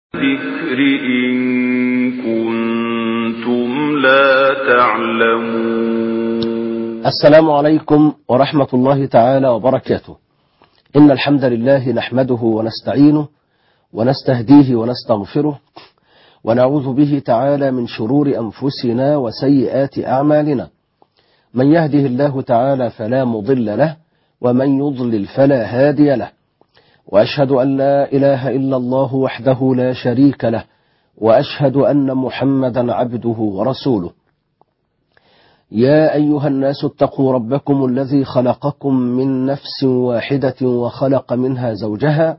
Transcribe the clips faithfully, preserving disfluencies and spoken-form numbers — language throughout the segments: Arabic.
الذكر إن كنتم لا تعلمون. السلام عليكم ورحمة الله تعالى وبركاته. إن الحمد لله نحمده ونستعينه ونستهديه ونستغفره ونعوذ به تعالى من شرور أنفسنا وسيئات أعمالنا. من يهده الله تعالى فلا مضل له ومن يضلل فلا هادي له، وأشهد أن لا إله إلا الله وحده لا شريك له، وأشهد أن محمدا عبده ورسوله. يا أيها الناس اتقوا ربكم الذي خلقكم من نفس واحدة وخلق منها زوجها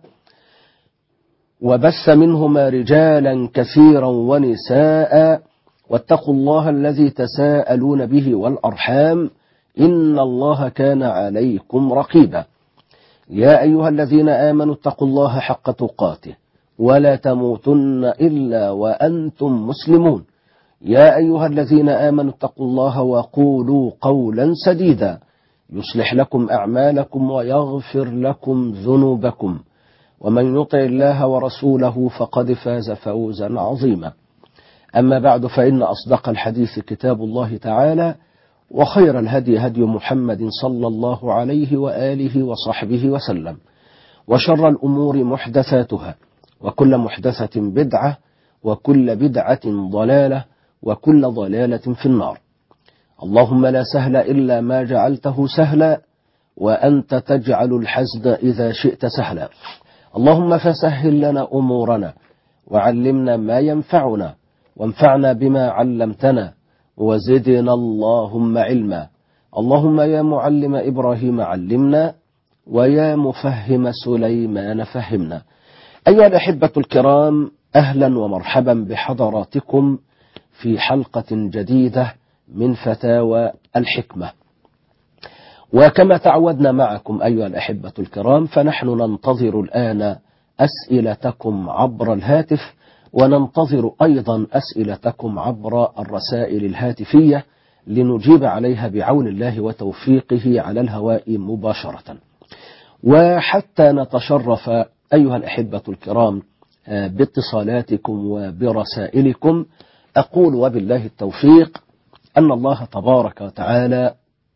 وبث منهما رجالا كثيرا ونساء، واتقوا الله الذي تساءلون به والأرحام إن الله كان عليكم رقيبا. يا أيها الذين آمنوا اتقوا الله حق تقاته ولا تموتن إلا وأنتم مسلمون. يا أيها الذين آمنوا اتقوا الله وقولوا قولا سديدا يصلح لكم أعمالكم ويغفر لكم ذنوبكم، ومن يطع الله ورسوله فقد فاز فوزا عظيما. أما بعد، فإن أصدق الحديث كتاب الله تعالى، وخير الهدي هدي محمد صلى الله عليه وآله وصحبه وسلم، وشر الأمور محدثاتها، وكل محدثة بدعة، وكل بدعة ضلالة، وكل ضلالة في النار. اللهم لا سهل إلا ما جعلته سهلا، وأنت تجعل الحزن إذا شئت سهلا. اللهم فسهل لنا أمورنا، وعلمنا ما ينفعنا، وانفعنا بما علمتنا، وزدنا اللهم علما. اللهم يا معلم إبراهيم علمنا، ويا مفهم سليمان فهمنا. أيها الأحبة الكرام، أهلا ومرحبا بحضراتكم في حلقة جديدة من فتاوى الحكمة. وكما تعودنا معكم أيها الأحبة الكرام، فنحن ننتظر الآن أسئلتكم عبر الهاتف، وننتظر أيضا أسئلتكم عبر الرسائل الهاتفية لنجيب عليها بعون الله وتوفيقه على الهواء مباشرة. وحتى نتشرف أيها الأحبة الكرام باتصالاتكم وبرسائلكم، أقول وبالله التوفيق أن الله تبارك وتعالى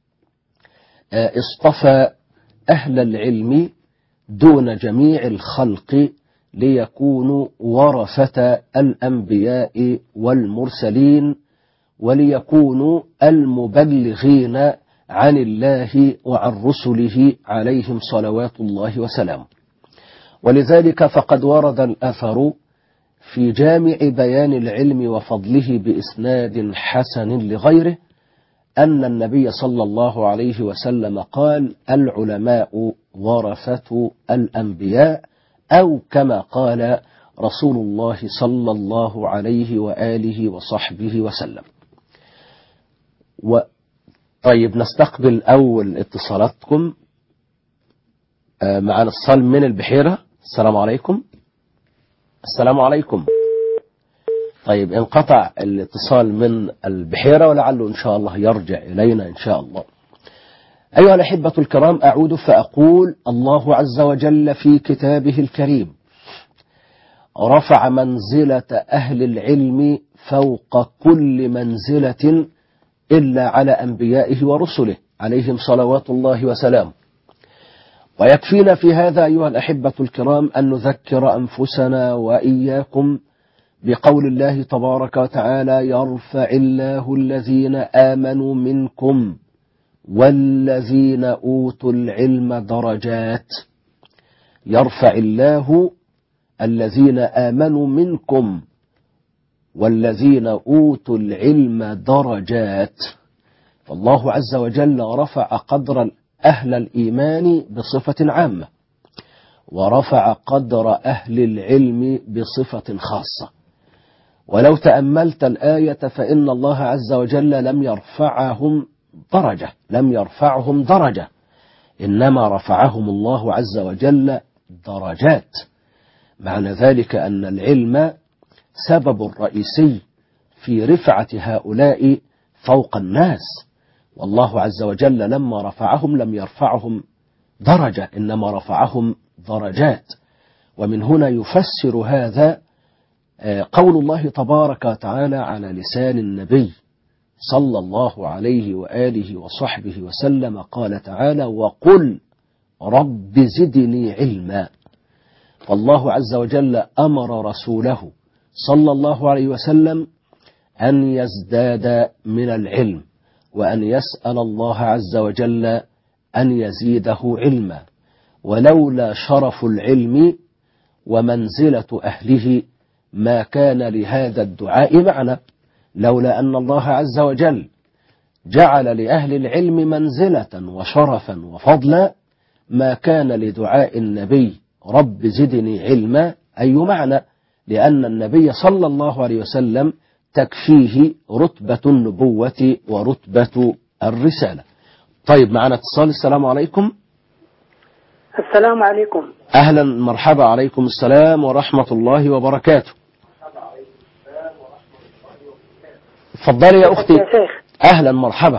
اصطفى أهل العلم دون جميع الخلق ليكونوا ورثة الأنبياء والمرسلين، وليكونوا المبلغين عن الله وعن رسله عليهم صلوات الله وسلامه. ولذلك فقد ورد الأثر في جامع بيان العلم وفضله بإسناد حسن لغيره أن النبي صلى الله عليه وسلم قال: العلماء ورثة الأنبياء، أو كما قال رسول الله صلى الله عليه وآله وصحبه وسلم. و... طيب نستقبل أول اتصالاتكم. آه معنا اتصال من البحيرة. السلام عليكم. السلام عليكم. طيب انقطع الاتصال من البحيرة، ولعله إن شاء الله يرجع إلينا إن شاء الله. أيها الأحبة الكرام، أعود فأقول: الله عز وجل في كتابه الكريم رفع منزلة أهل العلم فوق كل منزلة إلا على أنبيائه ورسله عليهم صلوات الله وسلامه. ويكفينا في هذا أيها الأحبة الكرام أن نذكر أنفسنا وإياكم بقول الله تبارك وتعالى: يرفع الله الذين آمنوا منكم والذين أوتوا العلم درجات. يرفع الله الذين آمنوا منكم والذين أوتوا العلم درجات. فالله عز وجل رفع قدر أهل الإيمان بصفة عامة، ورفع قدر أهل العلم بصفة خاصة. ولو تأملت الآية فإن الله عز وجل لم يرفعهم درجة لم يرفعهم درجة إنما رفعهم الله عز وجل درجات. معنى ذلك أن العلم سبب رئيسي في رفعة هؤلاء فوق الناس، والله عز وجل لما رفعهم لم يرفعهم درجة إنما رفعهم درجات. ومن هنا يفسر هذا قول الله تبارك وتعالى على لسان النبي صلى الله عليه وآله وصحبه وسلم، قال تعالى: وقل رب زدني علما. فالله عز وجل أمر رسوله صلى الله عليه وسلم أن يزداد من العلم، وأن يسأل الله عز وجل أن يزيده علما. ولولا شرف العلم ومنزلة أهله ما كان لهذا الدعاء معنى. لولا أن الله عز وجل جعل لأهل العلم منزلة وشرفا وفضلا ما كان لدعاء النبي رب زدني علما أي معنى، لأن النبي صلى الله عليه وسلم تكفيه رتبة النبوة ورتبة الرسالة. طيب، معنا اتصال. السلام عليكم. السلام عليكم. أهلا مرحبا. عليكم السلام ورحمة الله وبركاته. اتفضلي يا أختي. يا شيخ. أهلا مرحبا.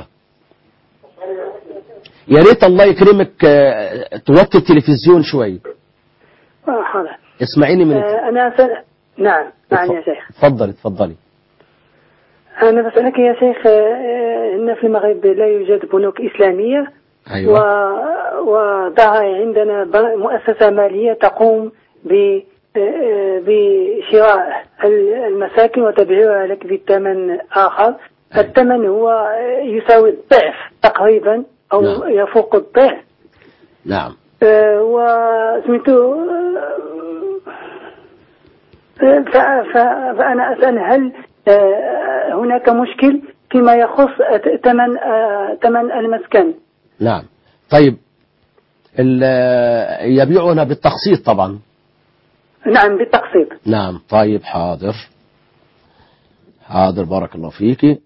يا ريت الله يكرمك توطي التلفزيون شوي. آه حاضر. اسمعيني من آه أنا أسأل. نعم نعم يا شيخ. اتفضلي اتفضلي. أنا بسألك يا شيخ، آه إن في المغرب لا يوجد بنوك إسلامية. أيوة. و... وضع عندنا مؤسسة مالية تقوم ب بشراء المساكن وتبيعها لك بثمن آخر. الثمن هو يساوي الضعف تقريبا أو نعم. يفوق الضعف. نعم. أه وسميته. فأنا أسأل هل هناك مشكل فيما يخص ثمن ثمن المسكن؟ نعم. طيب، يبيعونها بالتقسيط طبعا. نعم بالتقسيط. نعم. طيب، حاضر حاضر، بارك الله فيك.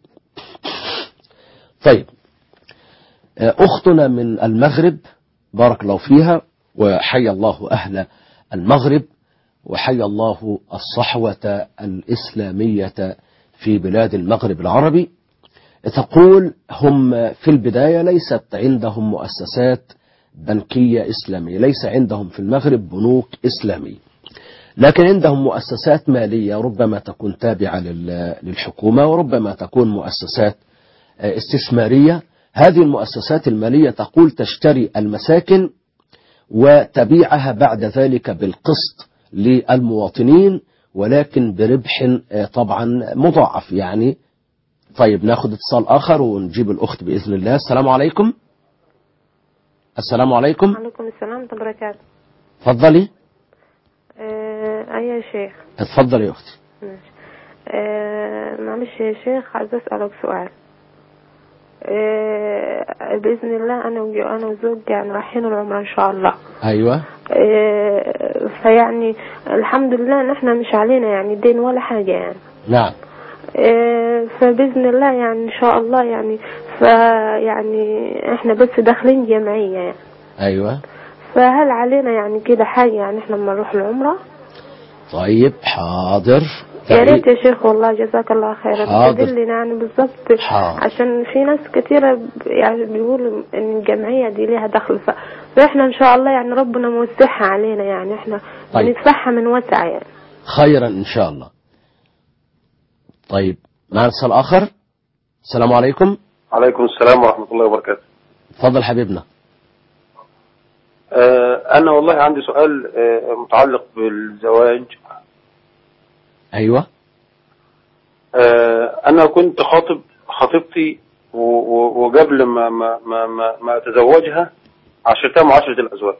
طيب، أختنا من المغرب بارك الله فيها، وحيا الله أهل المغرب، وحيا الله الصحوة الإسلامية في بلاد المغرب العربي. تقول: هم في البداية ليست عندهم مؤسسات بنكية إسلامية، ليس عندهم في المغرب بنوك إسلامية، لكن عندهم مؤسسات مالية ربما تكون تابعة للحكومة، وربما تكون مؤسسات استثمارية. هذه المؤسسات المالية تقول تشتري المساكن وتبيعها بعد ذلك بالقسط للمواطنين، ولكن بربح طبعا مضاعف يعني. طيب، ناخذ اتصال آخر ونجيب الأخت بإذن الله. السلام عليكم. السلام عليكم. وعليكم السلام ورحمة الله وبركاته. اتفضلي. آه أي يا شيخ. اتفضلي يا أختي. آه معلش يا شيخ، عايز أسألك سؤال. آه بإذن الله أنا وأنا وزوجي يعني رايحين العمرة إن شاء الله. أيوة. آه فيعني الحمد لله إن إحنا مش علينا يعني دين ولا حاجة يعني. نعم. آه فبإذن الله يعني إن شاء الله يعني فيعني إحنا بس داخلين جمعية يعني. أيوة. فهل علينا يعني كده حاجة يعني إحنا لما نروح العمرة؟ طيب، حاضر. يا ريت يا شيخ والله جزاك الله خيرا تدلنا يعني بالضبط، عشان في ناس كثيرة يعني بيقولوا ان الجمعية دي ليها دخل، فاحنا ان شاء الله يعني ربنا موسعها علينا يعني احنا طيب. بندفعها من وسع يعني. خيرا ان شاء الله. طيب، معنا اتصال اخر. السلام عليكم. عليكم السلام ورحمة الله وبركاته. تفضل حبيبنا. آه انا والله عندي سؤال آه متعلق بالزواج. ايوه. آه انا كنت خاطب خطيبتي وقبل ما ما ما ما, ما اتزوجها عشرتها معاشرة الازواج.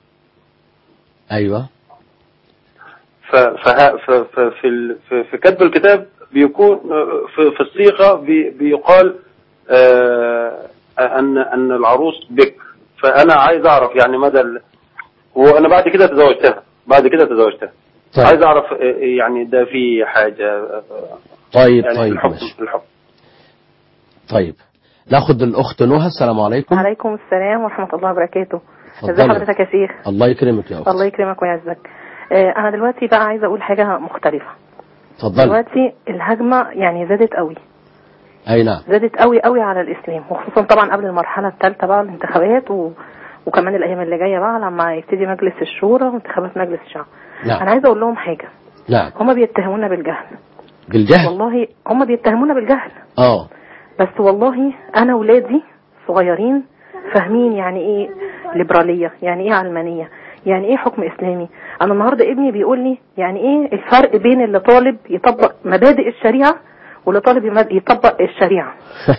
ايوه. ف في في في كتب الكتاب بيكون في في الصيغه بي بيقال آه ان ان العروس بكر. فانا عايز اعرف يعني مدى ال... وانا بعد كده تزوجتها بعد كده تزوجتها طيب. عايز اعرف يعني ده في حاجه. طيب يعني طيب الحكم ماشي. الحكم. طيب، ناخد الاخت نهى. السلام عليكم. عليكم السلام ورحمه الله وبركاته. ازي حضرتك يا شيخ؟ الله يكرمك يا اخت. الله يكرمك ويعزك. آه انا دلوقتي بقى عايزه اقول حاجه مختلفه. اتفضلي. دلوقتي الهجمه يعني زادت قوي. اي نعم. زادت قوي قوي على الاسلام، وخصوصا طبعا قبل المرحله الثالثه بقى الانتخابات و... وكمان الايام اللي جايه بقى لما يبتدي مجلس الشورى وانتخابات مجلس الشعب. نعم. انا عايزه اقول لهم حاجه. نعم. هم بيتهمونا بالجهل. بالجهل؟ والله هم بيتهمونا بالجهل. اه بس والله انا ولادي صغيرين فاهمين يعني ايه ليبراليه، يعني ايه علمانيه، يعني ايه حكم اسلامي. انا النهارده ابني بيقول لي يعني ايه الفرق بين اللي طالب يطبق مبادئ الشريعه واللي طالب يطبق الشريعه.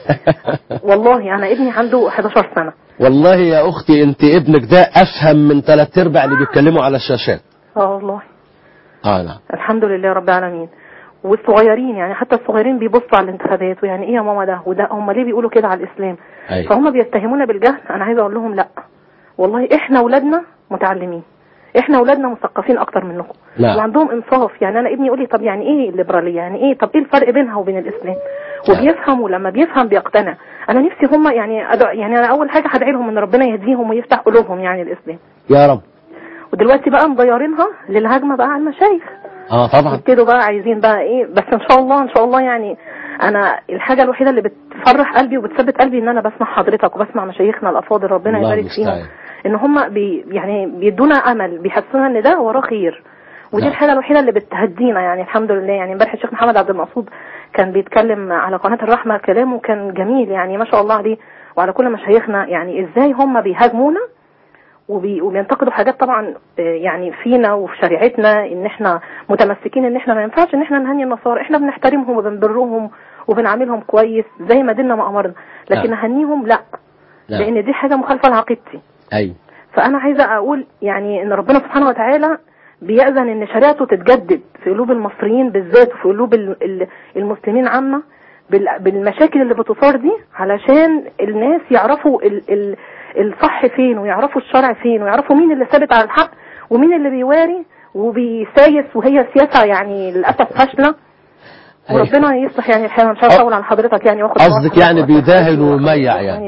والله انا ابني عنده احداشر سنه. والله يا اختي انت ابنك ده افهم من ثلاث ارباع اللي بيتكلموا على الشاشات. اه والله. اه نعم. الحمد لله رب العالمين. والصغيرين يعني حتى الصغيرين بيبصوا على الانتخابات ويعني ايه يا ماما ده وده، هم ليه بيقولوا كده على الاسلام؟ أيوة. فهم بيتهمونا بالجهل. انا عايزه اقول لهم لا والله احنا اولادنا متعلمين، احنا اولادنا مثقفين اكتر منكم. لا. وعندهم انصاف. يعني انا ابني يقول لي طب يعني ايه الليبراليه، يعني ايه، طب ايه الفرق بينها وبين الاسلام؟ وبيفهم، ولما بيفهم بيقتنع. انا نفسي هم يعني أدع... يعني انا اول حاجه هدعي لهم ان ربنا يهديهم ويفتح قلوبهم يعني الاسلام يا رب. ودلوقتي بقى مضيرينها للهجمه بقى على المشايخ. اه طبعا. كده بقى عايزين بقى ايه، بس ان شاء الله ان شاء الله يعني انا الحاجه الوحيده اللي بتفرح قلبي وبتثبت قلبي ان انا بسمع حضرتك وبسمع مشايخنا الافاضل ربنا يبارك فيهم، ان هم بي يعني بيدونا امل، بيحسونا ان ده وراه خير. ودي نعم. الحاجه الوحيده اللي بتهدينا يعني الحمد لله. يعني امبارح الشيخ محمد عبد المقصود كان بيتكلم على قناه الرحمه، كلامه كان جميل يعني ما شاء الله عليه وعلى كل مشايخنا، يعني ازاي هم بيهاجمونا وبينتقدوا حاجات طبعا يعني فينا وفي شريعتنا، ان احنا متمسكين ان احنا ما ينفعش ان احنا نهني النصارى، احنا بنحترمهم وبنبرهم وبنعاملهم كويس زي ما ديننا ما امرنا، لكن لا. نهنيهم لا. لا لان دي حاجه مخالفه لعقيدتي. ايوه. فانا عايزه اقول يعني ان ربنا سبحانه وتعالى بيأذن ان شريعته تتجدد في قلوب المصريين بالذات وفي قلوب المسلمين عامه بالمشاكل اللي بتصار دي، علشان الناس يعرفوا ال ال الصح فين ويعرفوا الشرع فين ويعرفوا مين اللي ثابت على الحق ومين اللي بيواري وبيسايس، وهي سياسة يعني للأسف فاشلة. وربنا يصلح يعني الحال. مش عارفه اقول على حضرتك يعني واخد قصدك يعني بيداهن ويميع يعني.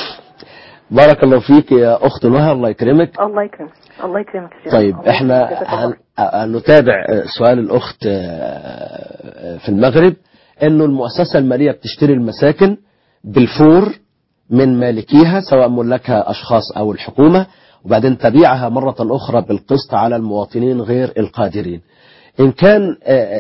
بارك الله فيك يا اخت نهى، الله يكرمك. الله يكرمك الله يكرمك يا شيخ. طيب احنا هنتابع سؤال الاخت في المغرب، انه المؤسسة المالية بتشتري المساكن بالفور من مالكيها سواء ملكها أشخاص أو الحكومة، وبعدين تبيعها مرة أخرى بالقسط على المواطنين غير القادرين. إن كان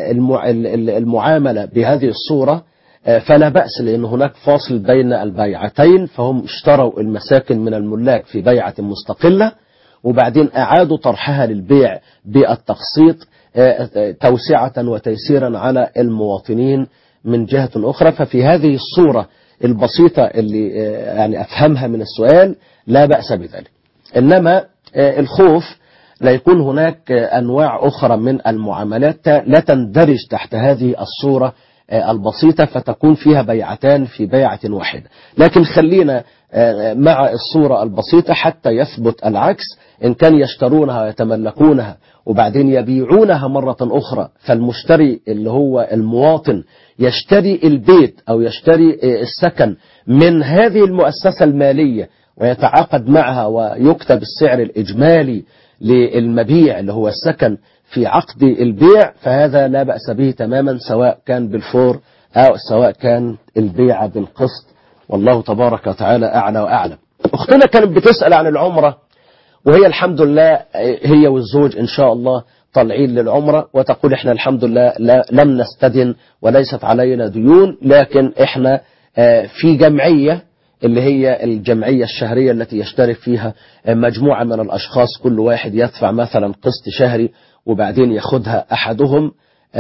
المعاملة بهذه الصورة فلا بأس، لأن هناك فاصل بين البيعتين، فهم اشتروا المساكن من الملاك في بيعة مستقلة وبعدين أعادوا طرحها للبيع بالتقسيط توسعة وتيسيرا على المواطنين من جهة أخرى. ففي هذه الصورة البسيطة اللي يعني أفهمها من السؤال لا بأس بذلك. إنما الخوف لا يكون هناك أنواع أخرى من المعاملات لا تندرج تحت هذه الصورة البسيطة فتكون فيها بيعتان في بيعة واحدة. لكن خلينا مع الصورة البسيطة حتى يثبت العكس. إن كان يشترونها ويتملكونها وبعدين يبيعونها مرة أخرى، فالمشتري اللي هو المواطن يشتري البيت أو يشتري السكن من هذه المؤسسة المالية ويتعاقد معها ويكتب السعر الإجمالي للمبيع اللي هو السكن في عقد البيع، فهذا لا بأس به تماما سواء كان بالفور أو سواء كان البيع بالقسط. والله تبارك وتعالى أعلى وأعلم. أختنا كانت بتسأل عن العمرة، وهي الحمد لله هي والزوج إن شاء الله طالعين للعمرة، وتقول إحنا الحمد لله لا لم نستدن وليست علينا ديون، لكن إحنا في جمعية اللي هي الجمعية الشهرية التي يشترك فيها مجموعة من الأشخاص، كل واحد يدفع مثلا قسط شهري وبعدين ياخدها أحدهم.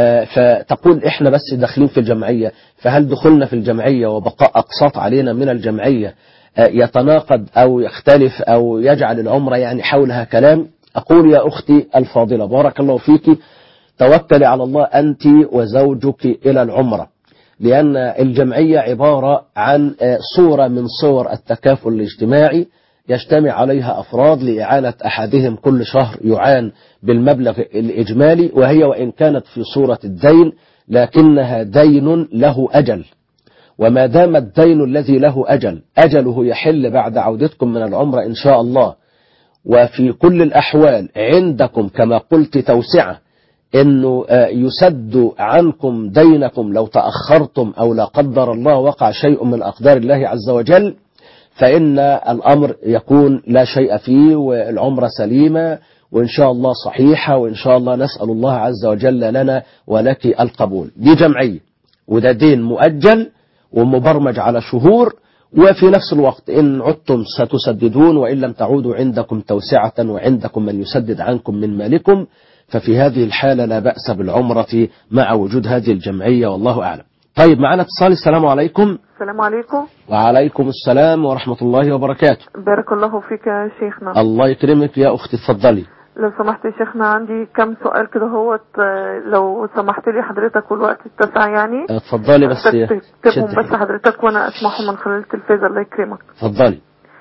فتقول إحنا بس داخلين في الجمعية، فهل دخلنا في الجمعية وبقاء أقساط علينا من الجمعية يتناقض أو يختلف أو يجعل العمرة يعني حولها كلام؟ أقول يا أختي الفاضلة بارك الله فيك، توكلي على الله أنت وزوجك إلى العمرة، لأن الجمعية عبارة عن صورة من صور التكافل الاجتماعي يجتمع عليها أفراد لإعانة أحدهم كل شهر يعان بالمبلغ الإجمالي، وهي وإن كانت في صورة الدين لكنها دين له أجل، وما دام الدين الذي له أجل أجله يحل بعد عودتكم من العمرة إن شاء الله. وفي كل الأحوال عندكم كما قلت توسعة إنه يسد عنكم دينكم لو تأخرتم أو لا قدر الله وقع شيء من أقدار الله عز وجل، فإن الأمر يكون لا شيء فيه والعمرة سليمة وإن شاء الله صحيحة، وإن شاء الله نسأل الله عز وجل لنا ولك القبول. دي جمعية وده دين مؤجل ومبرمج على شهور، وفي نفس الوقت إن عدتم ستسددون، وإن لم تعودوا عندكم توسعة وعندكم من يسدد عنكم من مالكم، ففي هذه الحالة لا بأس بالعمرة مع وجود هذه الجمعية، والله أعلم. طيب معنا اتصال. السلام عليكم. السلام عليكم. وعليكم السلام ورحمة الله وبركاته. بارك الله فيك يا شيخنا. الله يكرمك يا أختي، اتفضلي. لو سمحت يا شيخنا عندي كم سؤال كده، هو لو سمحت لي حضرتك والوقت اتسع يعني. اتفضلي بس تكتبهم بس حضرتك وانا اسمعهم من خلال التلفاز. الله يكرمك. اتفضلي.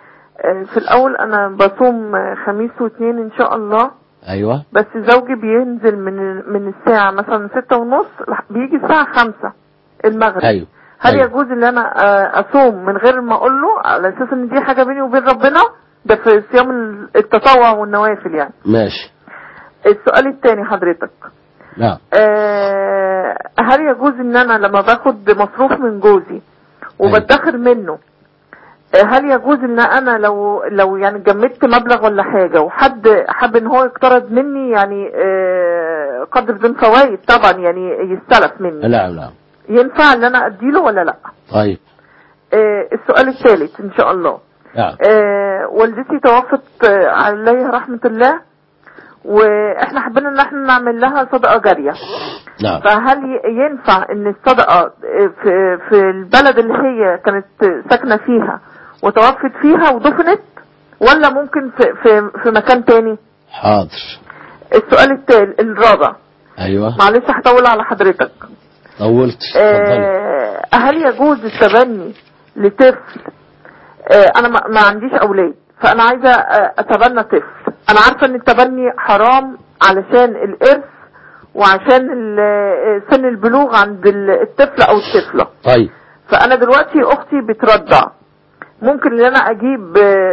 في الاول انا بصوم خميس واثنين ان شاء الله. ايوه. بس زوجي بينزل من من الساعه مثلا ستة ونص بيجي الساعه خمسة المغرب. ايوه. هل أيوة. يجوز ان انا اصوم من غير ما اقول له على اساس ان دي حاجه بيني وبين ربنا؟ ده في صيام التطوع والنوافل يعني. ماشي. السؤال الثاني حضرتك. نعم. آه هل يجوز ان انا لما باخد مصروف من جوزي وبدخر منه، هل يجوز ان انا لو لو يعني جمدت مبلغ ولا حاجه وحد حب ان هو يقترض مني يعني آه قدر بدون فوائد طبعا يعني يستلف مني؟ نعم نعم. ينفع ان انا اديله ولا لا؟ طيب. آه السؤال الثالث ان شاء الله. نعم. آه والدتي توفت آه عليها رحمه الله، واحنا حبينا ان احنا نعمل لها صدقه جاريه. نعم. فهل ينفع ان الصدقه في في البلد اللي هي كانت ساكنه فيها وتوفت فيها ودفنت، ولا ممكن في في في مكان تاني؟ حاضر. السؤال التالي الرابع. ايوه. معلش هطول على حضرتك. طولت. آه هل يجوز التبني لطفل؟ آه انا ما عنديش اولاد، فانا عايزه اتبنى طفل. انا عارفه ان التبني حرام علشان الارث وعشان سن البلوغ عند الطفل او الطفله. طيب. فانا دلوقتي اختي بترضع، ممكن ان انا اجيب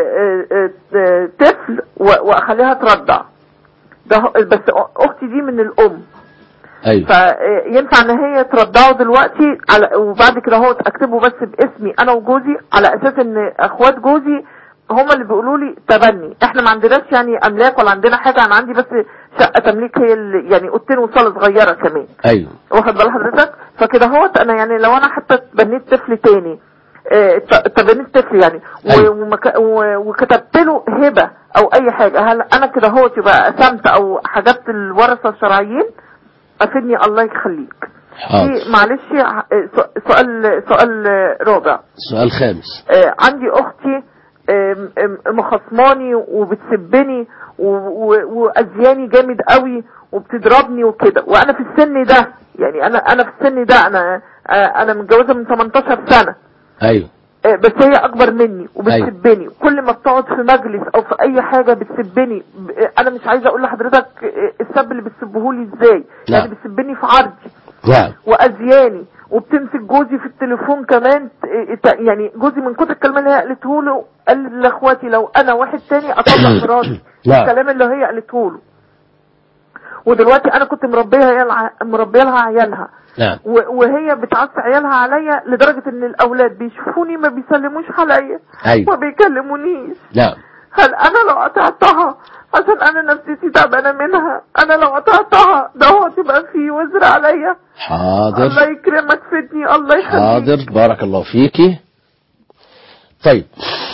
طفل واخليها ترضع ده، بس اختي دي من الام. ايوه. فينفع ان هي ترضعه دلوقتي على وبعد كده هو اكتبه بس باسمي انا وجوزي، على اساس ان اخوات جوزي هما اللي بيقولوا لي تبني. احنا ما عندناش يعني املاك ولا عندنا حاجه، انا عندي بس شقه تمليك هي اللي يعني اوضتين وصاله صغيره كمان. ايوه. واخد بال حضرتك؟ فكده هو انا يعني لو انا حتى تبنيت طفل تاني اه تبنيت طفل يعني أيوة. وكتبت له هبه او اي حاجه، هل انا كده هو تبقى قسمت او حاجات الورثه الشرعيين؟ افيدني الله يخليك. في معلش سؤال سؤال رابع. سؤال خامس. اه عندي اختي مخصماني وبتسبني واذياني جامد قوي وبتضربني وكده، وانا في السن ده يعني انا انا في السن ده انا انا متجوزه من تمنتاشر سنه. ايوه. بس هي اكبر مني وبتسبني. أيوة. كل ما بتقعد في مجلس او في اي حاجه بتسبني. انا مش عايزه اقول لحضرتك السب اللي بتسبهولي ازاي. لا. يعني بتسبني في عرضي. نعم. واذياني وبتمسك جوزي في التليفون كمان. يعني جوزي من كتر الكلام اللي هي قالته له قال لاخواتي لو انا واحد تاني اطلق مراتي. الكلام اللي هي قالته له. ودلوقتي انا كنت مربيه هي مربيه لها عيالها. نعم. وهي بتعصي عيالها عليا لدرجه ان الاولاد بيشوفوني ما بيسلموش عليا. أيوة. ما بيكلمونيش. نعم. هل انا لو قطعتها عشان انا نفسيتي تعبانه منها، انا لو قطعتها ده هو تبقى فيه وزر عليا؟ حاضر. الله يكرمك فدني الله يخليك. حاضر بارك الله فيكي. طيب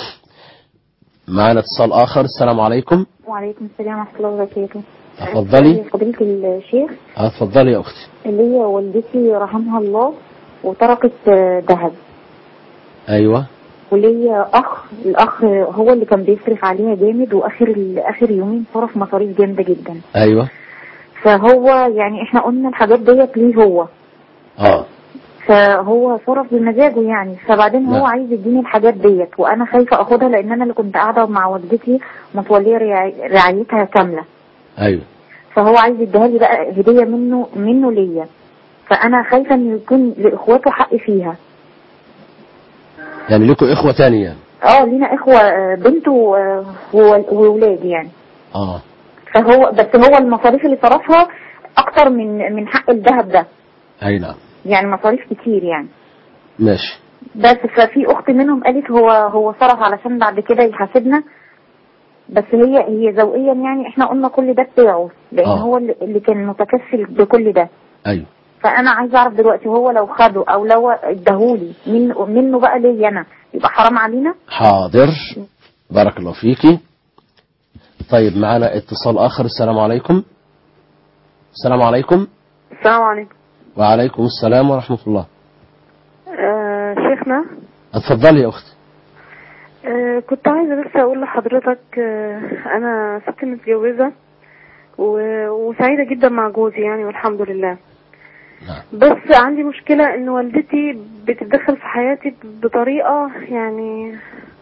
معنا اتصال اخر. السلام عليكم. وعليكم السلام ورحمه الله وبركاته. اتفضلي فضيلة الشيخ. اتفضلي يا اختي. اللي هي والدتي رحمها الله وتركت ذهب. ايوه. وليا اخ، الاخ هو اللي كان بيصرف عليها جامد، واخر اخر يومين صرف مصاريف جامده جدا. ايوه. فهو يعني احنا قلنا الحاجات ديت ليه هو. اه. فهو صرف بمزاجه يعني، فبعدين هو لا. عايز يديني الحاجات ديت، وانا خايفه اخدها لان انا اللي كنت قاعده مع والدتي متوليه رعايتها كامله. ايوه. فهو عايز يديها لي بقى هديه منه منه ليا، فانا خايفه ان يكون لاخواته حق فيها. يعني لكم اخوه تاني يعني؟ اه لينا اخوه بنت وولاد يعني. اه. فهو بس هو المصاريف اللي صرفها اكتر من من حق الذهب ده. اي نعم. يعني مصاريف كتير يعني. ماشي. بس ففي اخت منهم قالت هو هو صرف علشان بعد كده يحاسبنا. بس هي هي ذوقيا يعني احنا قلنا كل ده بتاعه لان آه. هو اللي اللي كان متكفل بكل ده. ايوه. فانا عايزه اعرف دلوقتي هو لو خده او لو اداهولي منه منه بقى ليا انا يبقى حرام علينا؟ حاضر، بارك الله فيكي. طيب معنا اتصال اخر. السلام عليكم. السلام عليكم. السلام عليكم. وعليكم السلام ورحمة الله. آه شيخنا، اتفضلي يا اختي. آه كنت عايزة بس اقول لحضرتك، آه انا ست متجوزة وسعيدة جدا مع جوزي يعني والحمد لله. نعم. بس عندي مشكلة ان والدتي بتتدخل في حياتي بطريقة يعني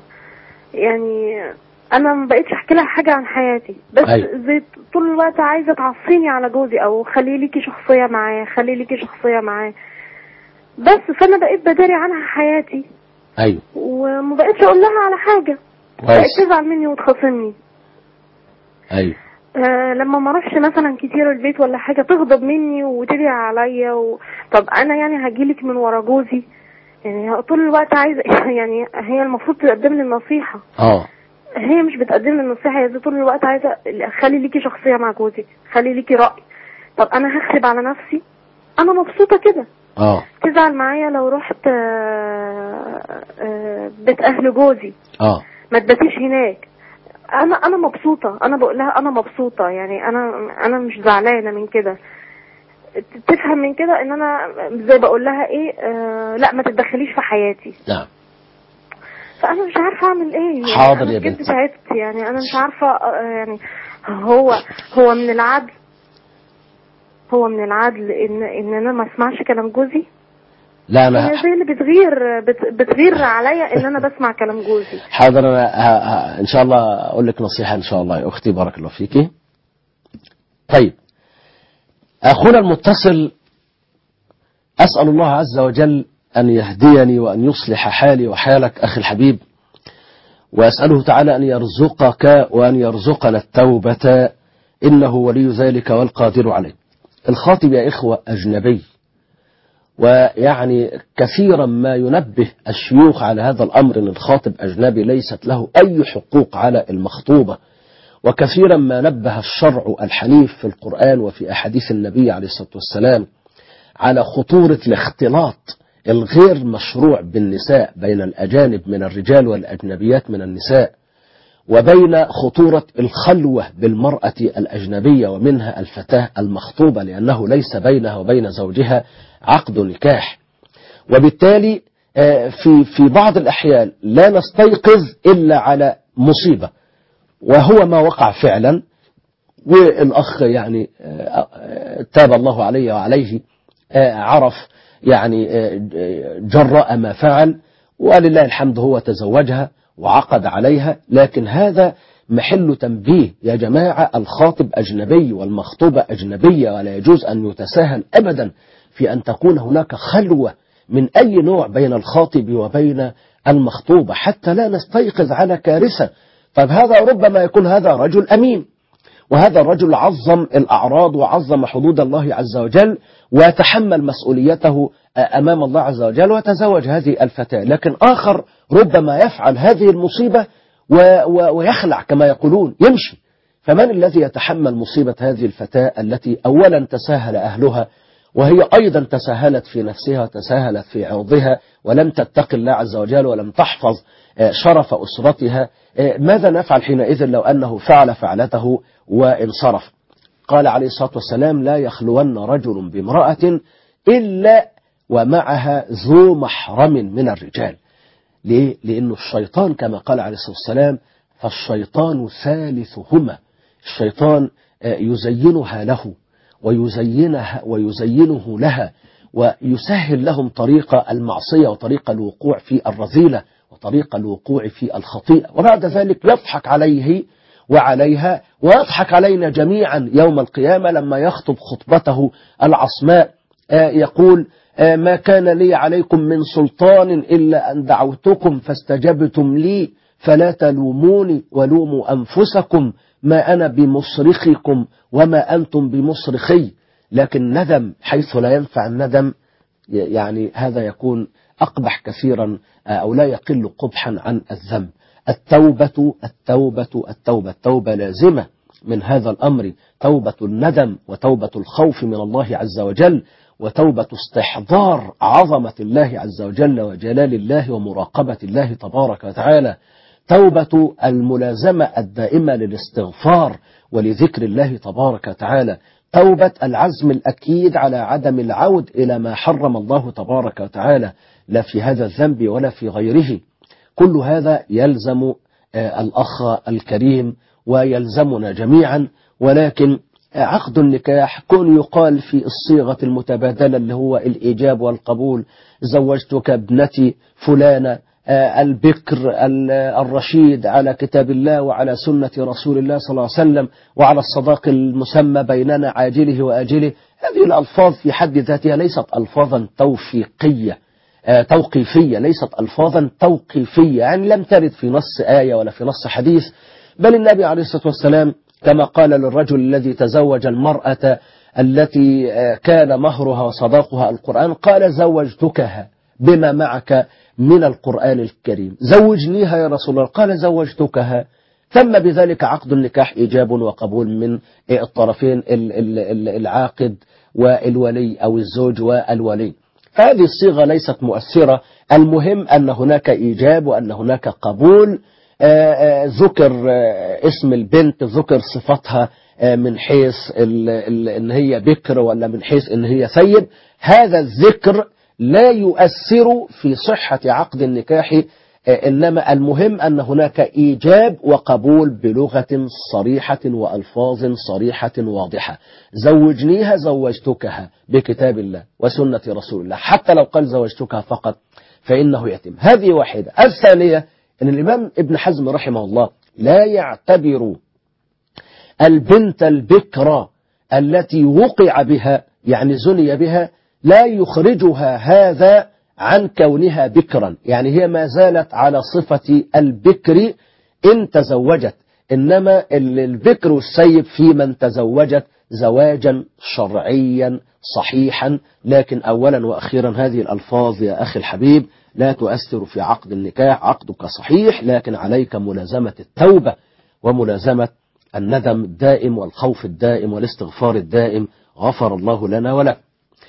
يعني انا ما بقيتش احكي لها حاجة عن حياتي، بس أيوة. زي طول الوقت عايزة تعصيني على جوزي او خلي ليكي شخصية معاه، خلي ليكي شخصية معاه، بس فانا بقيت بداري عنها حياتي. ايوه. وما بقيتش اقول لها على حاجة، بقيت تزعل مني وتخاصمني. ايوه. آه لما ما اروحش مثلا كتير البيت ولا حاجة تغضب مني وتدعي عليا و... طب انا يعني هجيلك من ورا جوزي يعني طول الوقت عايزة يعني هي المفروض تقدم لي النصيحة. اه هي مش بتقدم لي النصيحة، هي طول الوقت عايزة خلي ليكي شخصية مع جوزك، خلي ليكي رأي. طب انا هخرب على نفسي؟ انا مبسوطة كده. اه تزعل معايا لو رحت آه آه بيت اهل جوزي، اه ما تباتيش هناك. انا انا مبسوطة، انا بقول لها انا مبسوطة يعني انا انا مش زعلانة من كده. تفهم من كده ان انا زي بقول لها ايه، آه لا ما تتدخليش في حياتي. نعم. فانا مش عارفه اعمل ايه يعني. حاضر يا بنتي. تعبت يعني انا مش عارفه آه يعني هو هو من العدل هو من العدل ان ان انا ما اسمعش كلام جوزي؟ لا انا هي زي اللي بتغير بت بتغير عليا ان انا بسمع كلام جوزي. حاضر انا ه... ه... ان شاء الله اقول لك نصيحه ان شاء الله يا اختي، بارك الله فيكي. طيب اخونا المتصل، اسال الله عز وجل ان يهديني وان يصلح حالي وحالك اخي الحبيب، واساله تعالى ان يرزقك وان يرزقنا التوبه، انه ولي ذلك والقادر عليه. الخاطب يا اخوه اجنبي، ويعني كثيرا ما ينبه الشيوخ على هذا الأمر، أن الخاطب أجنبي ليست له أي حقوق على المخطوبة. وكثيرا ما نبه الشرع الحنيف في القرآن وفي أحاديث النبي عليه الصلاة والسلام على خطورة الاختلاط الغير مشروع بالنساء بين الأجانب من الرجال والأجنبيات من النساء، وبين خطورة الخلوة بالمرأة الأجنبية ومنها الفتاة المخطوبة، لأنه ليس بينها وبين زوجها عقد نكاح. وبالتالي في في بعض الأحيان لا نستيقظ إلا على مصيبة، وهو ما وقع فعلا. والأخ يعني تاب الله عليه وعليه، عرف يعني جراء ما فعل، ولله الحمد هو تزوجها وعقد عليها. لكن هذا محل تنبيه يا جماعة، الخاطب أجنبي والمخطوبة أجنبية، ولا يجوز أن يتساهل أبدا في أن تكون هناك خلوة من أي نوع بين الخاطب وبين المخطوبة حتى لا نستيقظ على كارثة. طيب هذا ربما يكون هذا رجل أمين، وهذا الرجل عظم الأعراض وعظم حدود الله عز وجل وتحمل مسؤوليته أمام الله عز وجل وتزوج هذه الفتاة. لكن آخر ربما يفعل هذه المصيبة ويخلع كما يقولون، يمشي. فمن الذي يتحمل مصيبة هذه الفتاة التي أولا تساهل أهلها، وهي أيضا تساهلت في نفسها وتساهلت في عرضها، ولم تتق الله عز وجل ولم تحفظ شرف أسرتها؟ ماذا نفعل حينئذ لو أنه فعل فعلته وانصرف؟ قال عليه الصلاة والسلام: لا يخلون رجل بامرأة إلا ومعها ذو محرم من الرجال. ليه؟ لأنه الشيطان كما قال عليه الصلاة والسلام: فالشيطان ثالثهما. الشيطان يزينها له ويزينها ويزينه لها، ويسهل لهم طريق المعصية وطريق الوقوع في الرذيلة وطريق الوقوع في الخطيئة، وبعد ذلك يضحك عليه وعليها ويضحك علينا جميعا يوم القيامة لما يخطب خطبته العصماء يقول: ما كان لي عليكم من سلطان إلا أن دعوتكم فاستجبتم لي فلا تلوموني ولوموا أنفسكم ما أنا بمصرخكم وما أنتم بمصرخي. لكن ندم حيث لا ينفع الندم، يعني هذا يكون أقبح كثيرا أو لا يقل قبحا عن الذنب. التوبة التوبة التوبة التوبة لازمة من هذا الأمر، توبة الندم وتوبة الخوف من الله عز وجل، وتوبة استحضار عظمة الله عز وجل وجلال الله ومراقبة الله تبارك وتعالى، توبة الملازمة الدائمة للاستغفار ولذكر الله تبارك وتعالى، توبة العزم الأكيد على عدم العود إلى ما حرم الله تبارك وتعالى لا في هذا الذنب ولا في غيره. كل هذا يلزم الأخ الكريم ويلزمنا جميعا. ولكن عقد النكاح كون يقال في الصيغة المتبادلة اللي هو الإيجاب والقبول، زوجتك ابنتي فلانة البكر الرشيد على كتاب الله وعلى سنة رسول الله صلى الله عليه وسلم وعلى الصداق المسمى بيننا عاجله وآجله، هذه الألفاظ في حد ذاتها ليست ألفاظا توفيقية توقيفية، ليست ألفاظا توقيفية، يعني لم ترد في نص آية ولا في نص حديث، بل النبي عليه الصلاة والسلام كما قال للرجل الذي تزوج المرأة التي كان مهرها وصداقها القرآن، قال زوجتكها بما معك من القرآن الكريم، زوجنيها يا رسول الله، قال زوجتكها. تم بذلك عقد النكاح إيجاب وقبول من الطرفين العاقد والولي أو الزوج والولي. فهذه الصيغة ليست مؤثرة، المهم أن هناك إيجاب وأن هناك قبول. آآ آآ ذكر اسم البنت، ذكر صفتها من حيث ان هي بكر ولا من حيث ان هي ثيب، هذا الذكر لا يؤثر في صحة عقد النكاح، إنما المهم أن هناك إيجاب وقبول بلغة صريحة وألفاظ صريحة واضحة. زوجنيها زوجتكها بكتاب الله وسنة رسول الله، حتى لو قال زوجتكها فقط فإنه يتم. هذه واحدة. الثانية أن الإمام ابن حزم رحمه الله لا يعتبر البنت البكرة التي وقع بها يعني زني بها، لا يخرجها هذا عن كونها بكرا، يعني هي ما زالت على صفة البكر إن تزوجت، إنما البكر والسيب في من تزوجت زواجا شرعيا صحيحا. لكن أولا وأخيرا هذه الألفاظ يا أخي الحبيب لا تؤثر في عقد النكاح، عقدك صحيح، لكن عليك ملازمة التوبة وملازمة الندم الدائم والخوف الدائم والاستغفار الدائم، غفر الله لنا ولك.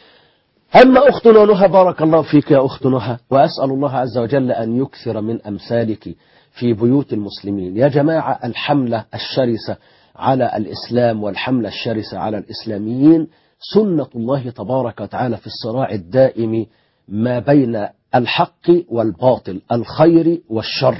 أما أختنا نهى، بارك الله فيك يا أخت نهى، وأسأل الله عز وجل أن يكثر من أمثالك في بيوت المسلمين. يا جماعة، الحملة الشرسة على الإسلام والحملة الشرسة على الإسلاميين سنة الله تبارك وتعالى في الصراع الدائم ما بين الحق والباطل، الخير والشر.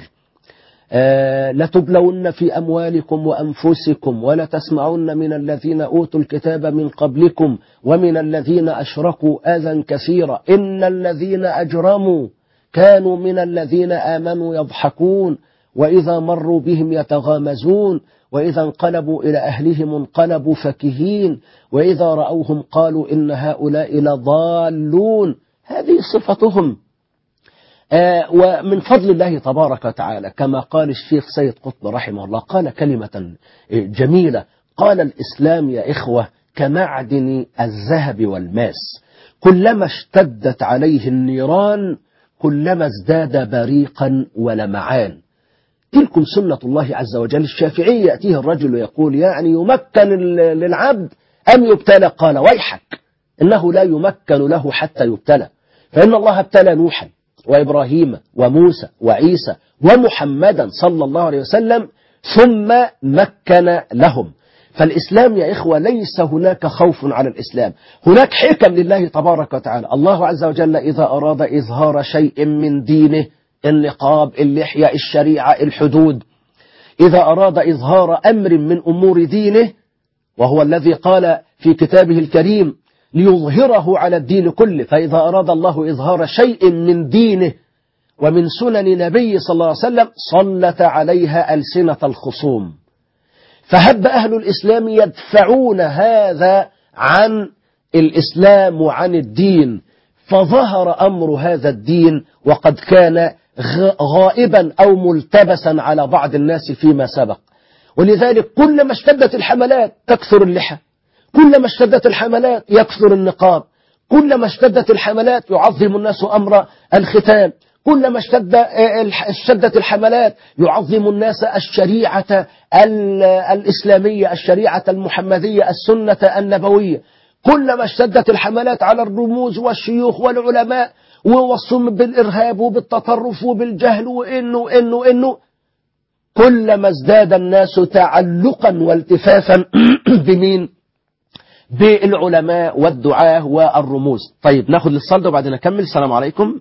آه لتبلون في أموالكم وأنفسكم ولتسمعن من الذين أوتوا الكتاب من قبلكم ومن الذين أشركوا أذى كثيرا إن الذين أجرموا كانوا من الذين آمنوا يضحكون وإذا مروا بهم يتغامزون وإذا انقلبوا إلى أهلهم انقلبوا فكهين وإذا رأوهم قالوا إن هؤلاء لضالون. هذه صفتهم. آه ومن فضل الله تبارك وتعالى كما قال الشيخ سيد قطب رحمه الله، قال كلمة جميلة، قال الإسلام يا إخوة كمعدن الذهب والماس، كلما اشتدت عليه النيران كلما ازداد بريقا ولمعان. تلكم سنة الله عز وجل. الشافعي يأتيه الرجل ويقول يعني يمكن للعبد أم يبتلى؟ قال ويحك، إنه لا يمكن له حتى يبتلى، فإن الله ابتلى نوحا وإبراهيم وموسى وعيسى ومحمدا صلى الله عليه وسلم ثم مكن لهم. فالإسلام يا إخوة ليس هناك خوف على الإسلام، هناك حكم لله تبارك وتعالى. الله عز وجل إذا أراد إظهار شيء من دينه، النقاب، اللحية، الشريعة، الحدود، إذا أراد إظهار أمر من أمور دينه، وهو الذي قال في كتابه الكريم ليظهره على الدين كله، فإذا أراد الله إظهار شيء من دينه ومن سنن نبي صلى الله عليه وسلم صلت عليها ألسنة الخصوم، فهب أهل الإسلام يدفعون هذا عن الإسلام وعن الدين، فظهر أمر هذا الدين وقد كان غائبا أو ملتبسا على بعض الناس فيما سبق. ولذلك كلما اشتدت الحملات تكثر اللحى، كلما اشتدت الحملات يكثر النقاب، كلما اشتدت الحملات يعظم الناس أمر الختان، كلما اشتد اشتدت الحملات يعظم الناس الشريعة الإسلامية، الشريعة المحمدية، السنة النبوية. كلما اشتدت الحملات على الرموز والشيوخ والعلماء ووصفهم بالإرهاب وبالتطرف وبالجهل وإنه وإنه وإنه كلما ازداد الناس تعلقا والتفافا بمين؟ بالعلماء والدعاة والرموز. طيب ناخد الاتصال ده وبعدين نكمل. السلام عليكم.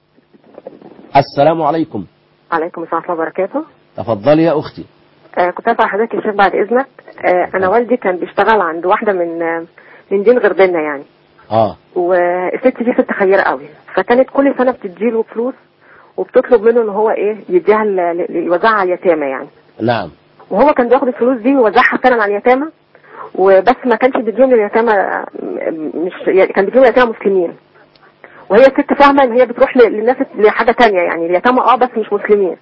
السلام عليكم. عليكم السلام ورحمة الله وبركاته. تفضلي يا أختي. آه كنت أسأل حضرتك يا شيخ بعد إذنك. آه أنا والدي كان بيشتغل عند واحدة من آه من دين غير ديننا يعني. اه. والست دي ست خيرة قوي، فكانت كل سنة بتديله فلوس وبتطلب منه إن هو إيه يديها يوزعها على اليتامى يعني. نعم. وهو كان بياخد الفلوس دي ويوزعها فعلا على اليتامى، وبس ما كانش بيديهم لليتامى، مش كان بيديهم لليتامى مسلمين. وهي الست فاهمة ان هي بتروح للناس لحاجة تانية يعني اليتامى اه بس مش مسلمين.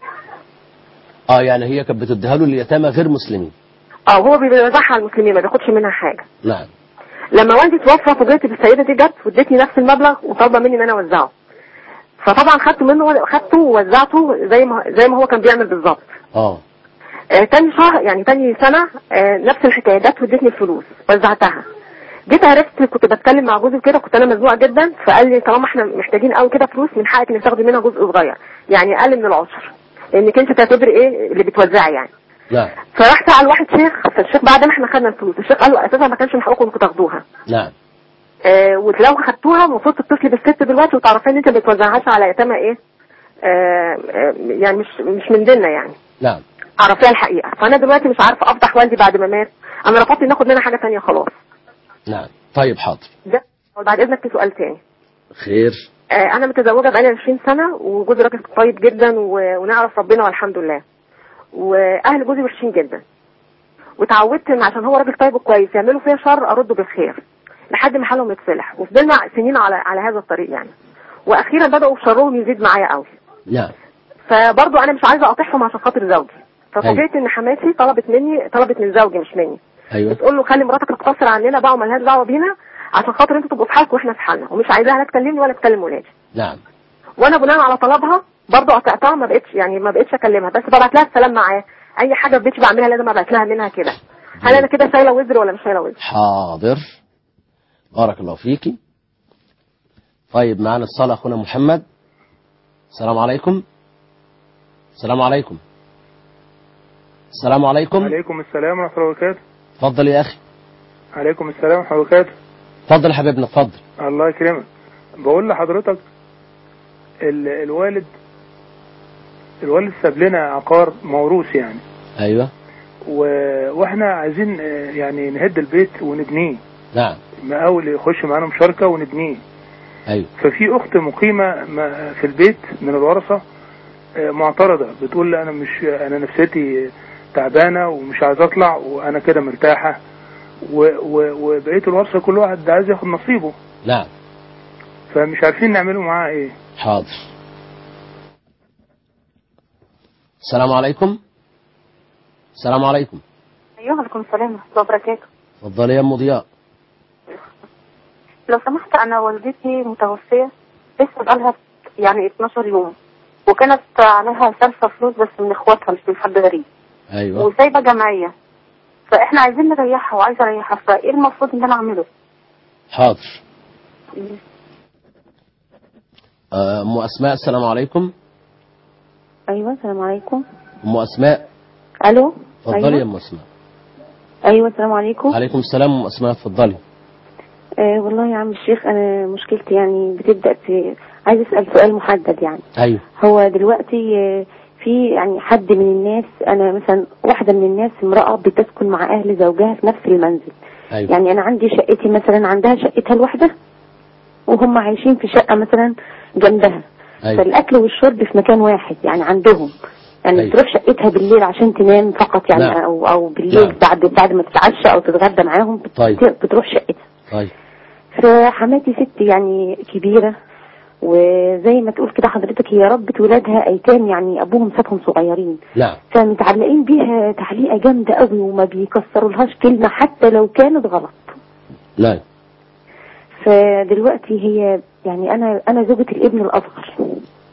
اه يعني هي كانت بتديها له اليتامى غير مسلمين. اه هو بيوزعها على المسلمين ما بياخدش منها حاجة. نعم. لما والدي توفى فوجئت بالسيدة دي جت وادتني نفس المبلغ وطالبة مني ان انا اوزعه. فطبعا خدته منه خدته ووزعته زي ما زي ما هو كان بيعمل بالظبط. اه. آه تاني شهر يعني تاني سنة آه نفس الحكاية جت وادتني الفلوس وزعتها. جيت عرفت كنت بتكلم مع جوزي كده، كنت انا مزنوقه جدا، فقال لي طالما احنا محتاجين قوي كده فلوس من حقك انك تاخدي منها جزء صغير يعني اقل من العشر، لانك انت تعتبري ايه اللي بتوزعي يعني. نعم. فراح سال واحد شيخ، فالشيخ بعد ما احنا خدنا الفلوس الشيخ قال له اساسا ما كانش من حقكم انكم تاخدوها. نعم. آه ولو خدتوها المفروض تتصلي بالست دلوقتي وتعرفي ان انت ما بتوزعهاش على يتامى ايه آه آه يعني مش مش من ديننا يعني. نعم. عرفيها الحقيقه. فانا دلوقتي مش عارفه افضح والدي بعد ما مات، انا رفضت ناخد منها حاجه ثانيه خلاص. نعم. طيب حاضر. ده بعد اذنك في سؤال تاني. خير. آه انا متزوجه بقالي عشرين سنه وجوزي راجل طيب جدا و... ونعرف ربنا والحمد لله. واهل جوزي وحشين جدا. وتعودت ان عشان هو راجل طيب وكويس يعملوا فيا شر ارده بالخير لحد ما حالهم يتصلح، وفضلنا سنين على على هذا الطريق يعني. واخيرا بداوا شرهم يزيد معايا قوي. نعم. فبرضه انا مش عايزه اقاطعهم عشان خاطر زوجي. ففوجئت ان حماتي طلبت مني طلبت من زوجي مش مني. ايوه. بتقول له خلي مراتك تقتصر عننا بقى ومالهاش دعوه بينا عشان خاطر انتوا تبقوا في حالكم واحنا في حالنا، ومش عايزاها لا تكلمني ولا تكلم ولادي. نعم. وانا بناء على طلبها برضه قطعتها، ما بقتش يعني ما بقتش اكلمها، بس ببعت لها السلام معاه. اي حاجه في بيتي بعملها لازم ابعت لها منها كده. هل انا كده شايله وزر ولا مش شايله وزر؟ حاضر. بارك الله فيكي. طيب معانا اتصال اخونا محمد. السلام عليكم. السلام عليكم. السلام عليكم. عليكم السلام ورحمة الله وبركاته. اتفضل يا أخي. عليكم السلام ورحمة الله وبركاته. اتفضل حبيبنا اتفضل. الله يكرمك. بقول لحضرتك ال... الوالد الوالد ساب لنا عقار موروث يعني. أيوه. و... واحنا عايزين يعني نهد البيت ونبنيه. نعم. مقاول يخش معانا مشاركة ونبنيه. أيوه. ففي أخت مقيمة في البيت من الورثة معترضة، بتقول لي أنا مش أنا نفسيتي تعبانة ومش عايز أطلع وأنا كده مرتاحة، وبقية الورثة كل واحد عايز ياخد نصيبه. نعم. فمش عارفين نعمله معاه إيه. حاضر. السلام عليكم. السلام عليكم. أيوه عليكم السلام ورحمة الله وبركاته. اتفضلي يا أم ضياء. لو سمحت أنا والدتي متوفية لسه بقالها يعني اتناشر يوم، وكانت عليها سالفة فلوس بس من اخواتها مش من حد غريب. ايوه. وسايبة جمعية، فاحنا عايزين نريحها وعايزة اريحها، فايه المفروض ان انا اعمله؟ حاضر. ام اسماء السلام عليكم. ايوه السلام عليكم. ام اسماء. الو. اتفضلي أيوة. يا ام اسماء. ايوه السلام عليكم. عليكم السلام ام اسماء اتفضلي. آه والله يا عم الشيخ انا مشكلتي يعني بتبدا في عايز اسال سؤال محدد يعني. ايوه. هو دلوقتي في يعني حد من الناس، انا مثلا واحده من الناس امراه بتسكن مع اهل زوجها في نفس المنزل. أيوة. يعني انا عندي شقتي مثلا عندها شقتها الواحده وهم عايشين في شقه مثلا جنبها. أيوة. فالاكل والشرب في مكان واحد يعني عندهم، يعني أيوة. تروح شقتها بالليل عشان تنام فقط يعني. نعم. او او بالليل نعم. بعد بعد ما تتعشى او تتغدى معاهم طيب. بتروح شقتها. طيب. فحماتي ست يعني كبيره، وزي ما تقول كده حضرتك هي ربت ولادها ايتام يعني ابوهم سابهم صغيرين. نعم. فمتعلقين بيها تعليقه جامده قوي وما بيكسروا لهاش كلمه حتى لو كانت غلط. نعم. فدلوقتي هي يعني انا انا زوجة الابن الاصغر.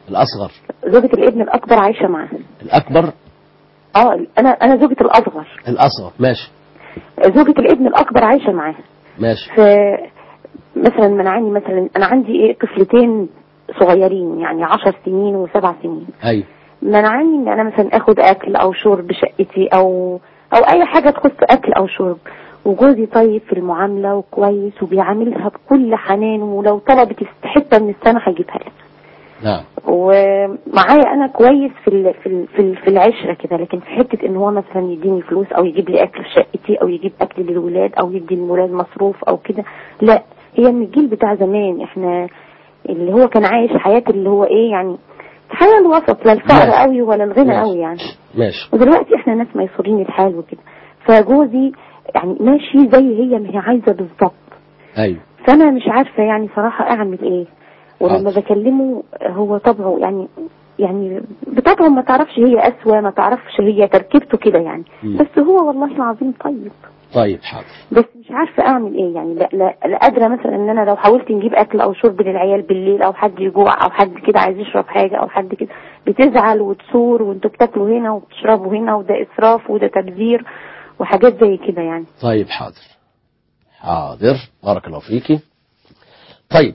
الأصغر. زوجة الابن الأكبر عايشة معاه. الأكبر؟ اه أنا أنا زوجة الأصغر. الأصغر ماشي. زوجة الابن الأكبر عايشة معاه. ماشي. ف مثلا منعني مثلا أنا عندي إيه طفلتين صغيرين يعني عشر سنين وسبع سنين. أيوة. منعني إن أنا مثلا آخد أكل أو شرب شقتي أو أو أي حاجة تخص أكل أو شرب. وجوزي طيب في المعاملة وكويس وبيعاملها بكل حنان ولو طلبت حتة من السنة هيجيبها لها. نعم. ومعايا انا كويس في ال في ال في, ال في العشره كده، لكن في حته ان هو مثلا يديني فلوس او يجيب لي اكل في شقتي او يجيب اكل للولاد او يدي المولاد مصروف او كده، لا هي من الجيل بتاع زمان، احنا اللي هو كان عايش حياه اللي هو ايه يعني حياه الوسط، لا الفقر قوي ولا الغنى قوي يعني. ماشي. ودلوقتي احنا ناس ميسورين الحال وكده، فجوزي يعني ماشي زي هي ما هي عايزه بالظبط. ايوه. فانا مش عارفه يعني صراحه اعمل ايه. ولما بكلمه هو طبعه يعني يعني بطبعه ما تعرفش هي أسوأ، ما تعرفش هي تركيبته كده يعني. م. بس هو والله العظيم طيب. طيب حاضر. بس مش عارفة أعمل إيه يعني. لا لا, لا قادرة مثلا إن أنا لو حاولت نجيب أكل أو شرب للعيال بالليل أو حد يجوع أو حد كده عايز يشرب حاجة أو حد كده بتزعل وتصور وأنتوا بتاكلوا هنا وبتشربوا هنا وده إسراف وده تبذير وحاجات زي كده يعني. طيب حاضر حاضر بارك الله فيكي. طيب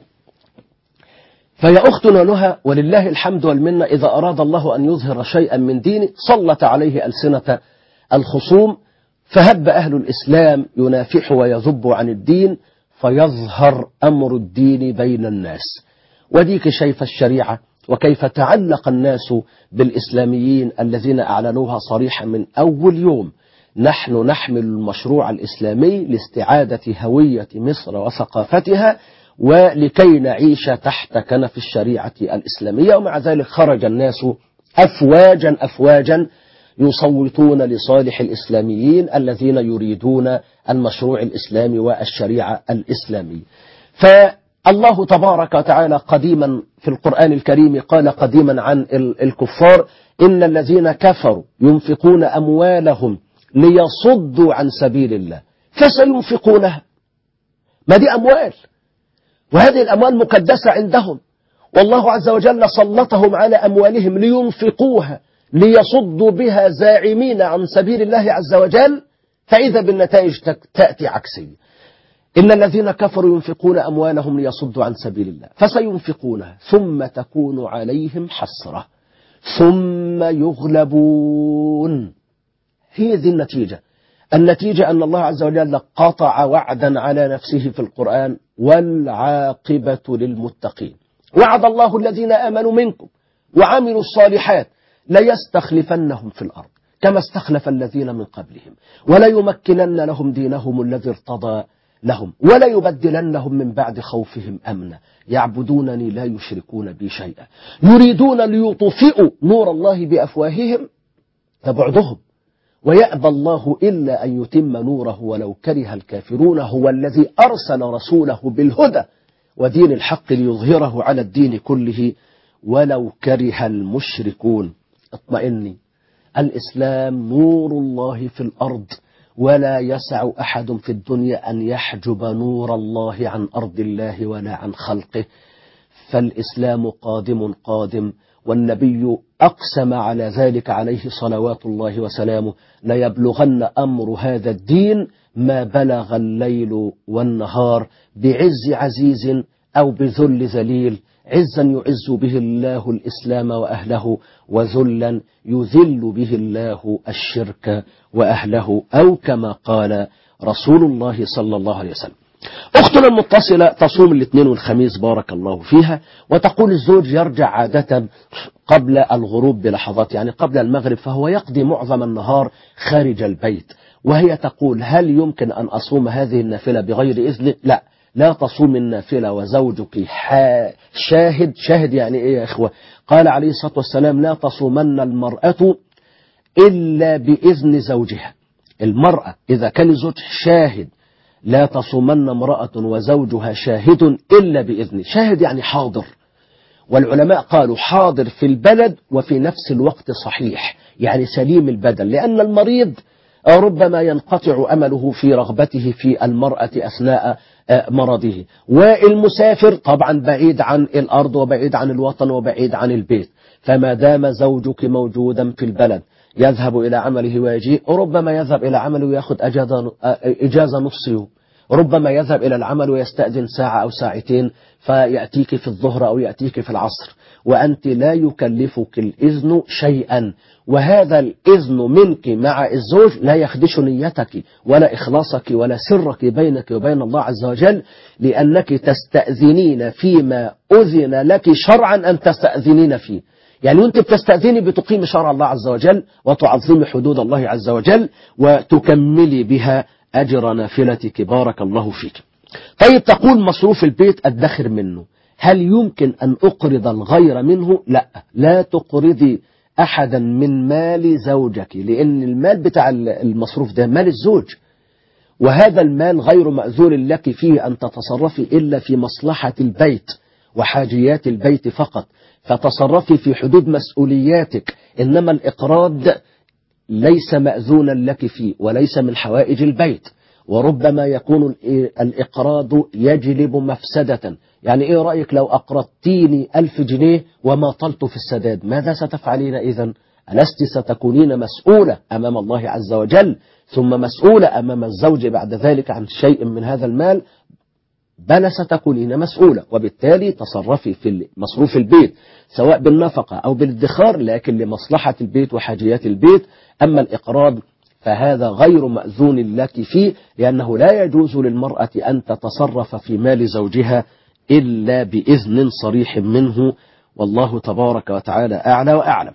فيا أختنا نهى ولله الحمد والمنة، إذا أراد الله أن يظهر شيئا من دينه سلط عليه ألسنة الخصوم، فهب أهل الإسلام ينافح ويذب عن الدين فيظهر أمر الدين بين الناس. وديك شايف الشريعة وكيف تعلق الناس بالإسلاميين الذين أعلنوها صريحا من أول يوم. نحن نحمل المشروع الإسلامي لاستعادة هوية مصر وثقافتها ولكي نعيش تحت كنف الشريعة الإسلامية. ومع ذلك خرج الناس أفواجا أفواجا يصوتون لصالح الإسلاميين الذين يريدون المشروع الإسلامي والشريعة الإسلامية. فالله تبارك وتعالى قديما في القرآن الكريم قال قديما عن الكفار: إن الذين كفروا ينفقون أموالهم ليصدوا عن سبيل الله فسينفقونها. ما دي أموال، وهذه الأموال مقدسة عندهم، والله عز وجل سلطهم على أموالهم لينفقوها ليصدوا بها زاعمين عن سبيل الله عز وجل، فإذا بالنتائج تأتي عكسية. إن الذين كفروا ينفقون أموالهم ليصدوا عن سبيل الله فسينفقونها ثم تكون عليهم حسرة ثم يغلبون. هي ذي النتيجة. النتيجة أن الله عز وجل قطع وعدا على نفسه في القرآن: والعاقبة للمتقين. وعد الله الذين آمنوا منكم وعملوا الصالحات ليستخلفنهم في الأرض كما استخلف الذين من قبلهم وليمكنن لهم دينهم الذي ارتضى لهم وليبدلنهم من بعد خوفهم أمنا يعبدونني لا يشركون بي شيئا يريدون ليطفئوا نور الله بأفواههم فبعدهم ويأبى الله إلا أن يتم نوره ولو كره الكافرون. هو الذي أرسل رسوله بالهدى ودين الحق ليظهره على الدين كله ولو كره المشركون. اطمئني، الإسلام نور الله في الأرض، ولا يسع أحد في الدنيا أن يحجب نور الله عن أرض الله ولا عن خلقه. فالإسلام قادم قادم، والنبي أقسم على ذلك عليه صلوات الله وسلامه: ليبلغن أمر هذا الدين ما بلغ الليل والنهار بعز عزيز أو بذل ذليل، عزا يعز به الله الإسلام وأهله، وذلا يذل به الله الشرك وأهله، أو كما قال رسول الله صلى الله عليه وسلم. أختنا المتصلة تصوم الاثنين والخميس بارك الله فيها، وتقول الزوج يرجع عادة قبل الغروب بلحظات، يعني قبل المغرب، فهو يقضي معظم النهار خارج البيت. وهي تقول: هل يمكن أن أصوم هذه النافلة بغير إذن؟ لا، لا تصوم النافلة وزوجك شاهد. شاهد يعني إيه يا إخوة؟ قال عليه الصلاة والسلام: لا تصومن المرأة إلا بإذن زوجها. المرأة إذا كان زوج شاهد لا تصومن امرأة وزوجها شاهد إلا بإذن. شاهد يعني حاضر، والعلماء قالوا حاضر في البلد وفي نفس الوقت صحيح، يعني سليم البدن، لأن المريض ربما ينقطع أمله في رغبته في المرأة أثناء مرضه. والمسافر طبعا بعيد عن الأرض وبعيد عن الوطن وبعيد عن البيت، فما دام زوجك موجودا في البلد يذهب إلى عمله ويجيء، ربما يذهب إلى عمله ويأخذ إجازة نص يوم، ربما يذهب إلى العمل ويستأذن ساعة أو ساعتين فيأتيك في الظهر أو يأتيك في العصر، وأنت لا يكلفك الإذن شيئا، وهذا الإذن منك مع الزوج لا يخدش نيتك ولا إخلاصك ولا سرك بينك وبين الله عز وجل، لأنك تستأذنين فيما أذن لك شرعا أن تستأذنين فيه. يعني وانت بتستأذني بتقيم شرع الله عز وجل وتعظمي حدود الله عز وجل وتكملي بها أجر نافلتك، بارك الله فيك. طيب تقول مصروف البيت أدخر منه، هل يمكن أن أقرض الغير منه؟ لا، لا تقرضي أحدا من مال زوجك، لأن المال بتاع المصروف ده مال الزوج، وهذا المال غير مأذون لك فيه أن تتصرفي إلا في مصلحة البيت وحاجيات البيت فقط، فتصرفي في حدود مسؤولياتك، إنما الإقراض ليس مأذونا لك فيه وليس من حوائج البيت، وربما يكون الإقراض يجلب مفسدة. يعني إيه رأيك لو أقرضتيني ألف جنيه وما طلت في السداد، ماذا ستفعلين إذن؟ ألست ستكونين مسؤولة أمام الله عز وجل، ثم مسؤولة أمام الزوج بعد ذلك عن شيء من هذا المال؟ بل ستكونين مسؤولة، وبالتالي تصرفي في مصروف البيت سواء بالنفقة أو بالادخار، لكن لمصلحة البيت وحاجيات البيت. أما الإقراض فهذا غير مأذون لك فيه، لأنه لا يجوز للمرأة أن تتصرف في مال زوجها إلا بإذن صريح منه، والله تبارك وتعالى أعلى وأعلم.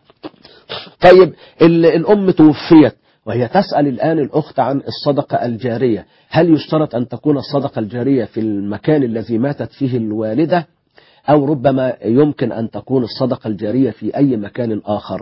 طيب الأم توفيت وهي تسأل الآن الأخت عن الصدقة الجارية، هل يشترط أن تكون الصدقة الجارية في المكان الذي ماتت فيه الوالدة، أو ربما يمكن أن تكون الصدقة الجارية في أي مكان آخر؟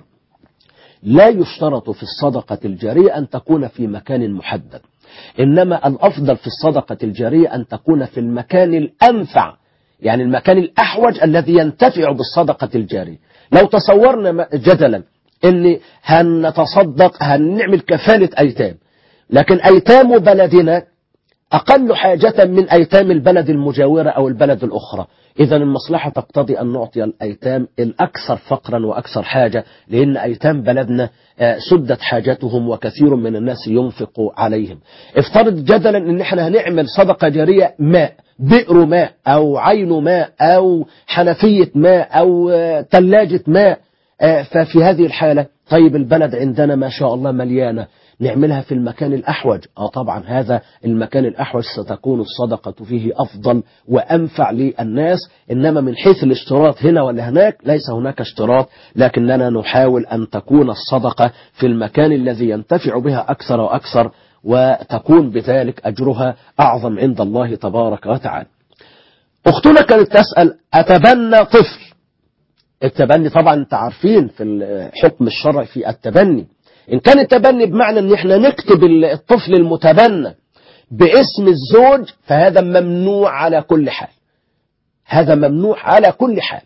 لا يشترط في الصدقة الجارية أن تكون في مكان محدد، إنما الأفضل في الصدقة الجارية أن تكون في المكان الأنفع، يعني المكان الأحوج الذي ينتفع بالصدقة الجارية. لو تصورنا جدلا إن هنتصدق هنعمل كفالة أيتام، لكن أيتام بلدنا أقل حاجة من أيتام البلد المجاورة أو البلد الأخرى، إذن المصلحة تقتضي أن نعطي الأيتام الأكثر فقرا وأكثر حاجة، لأن أيتام بلدنا سدت حاجتهم وكثير من الناس ينفق عليهم. افترض جدلا أن احنا هنعمل صدقة جارية ماء، بئر ماء أو عين ماء أو حنفية ماء أو ثلاجة ماء، ففي هذه الحالة طيب البلد عندنا ما شاء الله مليانة، نعملها في المكان الأحوج. آه طبعا هذا المكان الأحوج ستكون الصدقة فيه أفضل وأنفع للناس، إنما من حيث الاشتراط هنا ولا هناك ليس هناك اشتراط، لكننا نحاول أن تكون الصدقة في المكان الذي ينتفع بها أكثر وأكثر، وتكون بذلك أجرها أعظم عند الله تبارك وتعالى. أختنا كانت تسأل أتبنى طفل. التبني طبعا تعرفين في الحكم الشرعي في التبني، إن كان التبني بمعنى أن احنا نكتب الطفل المتبنى باسم الزوج فهذا ممنوع على كل حال، هذا ممنوع على كل حال.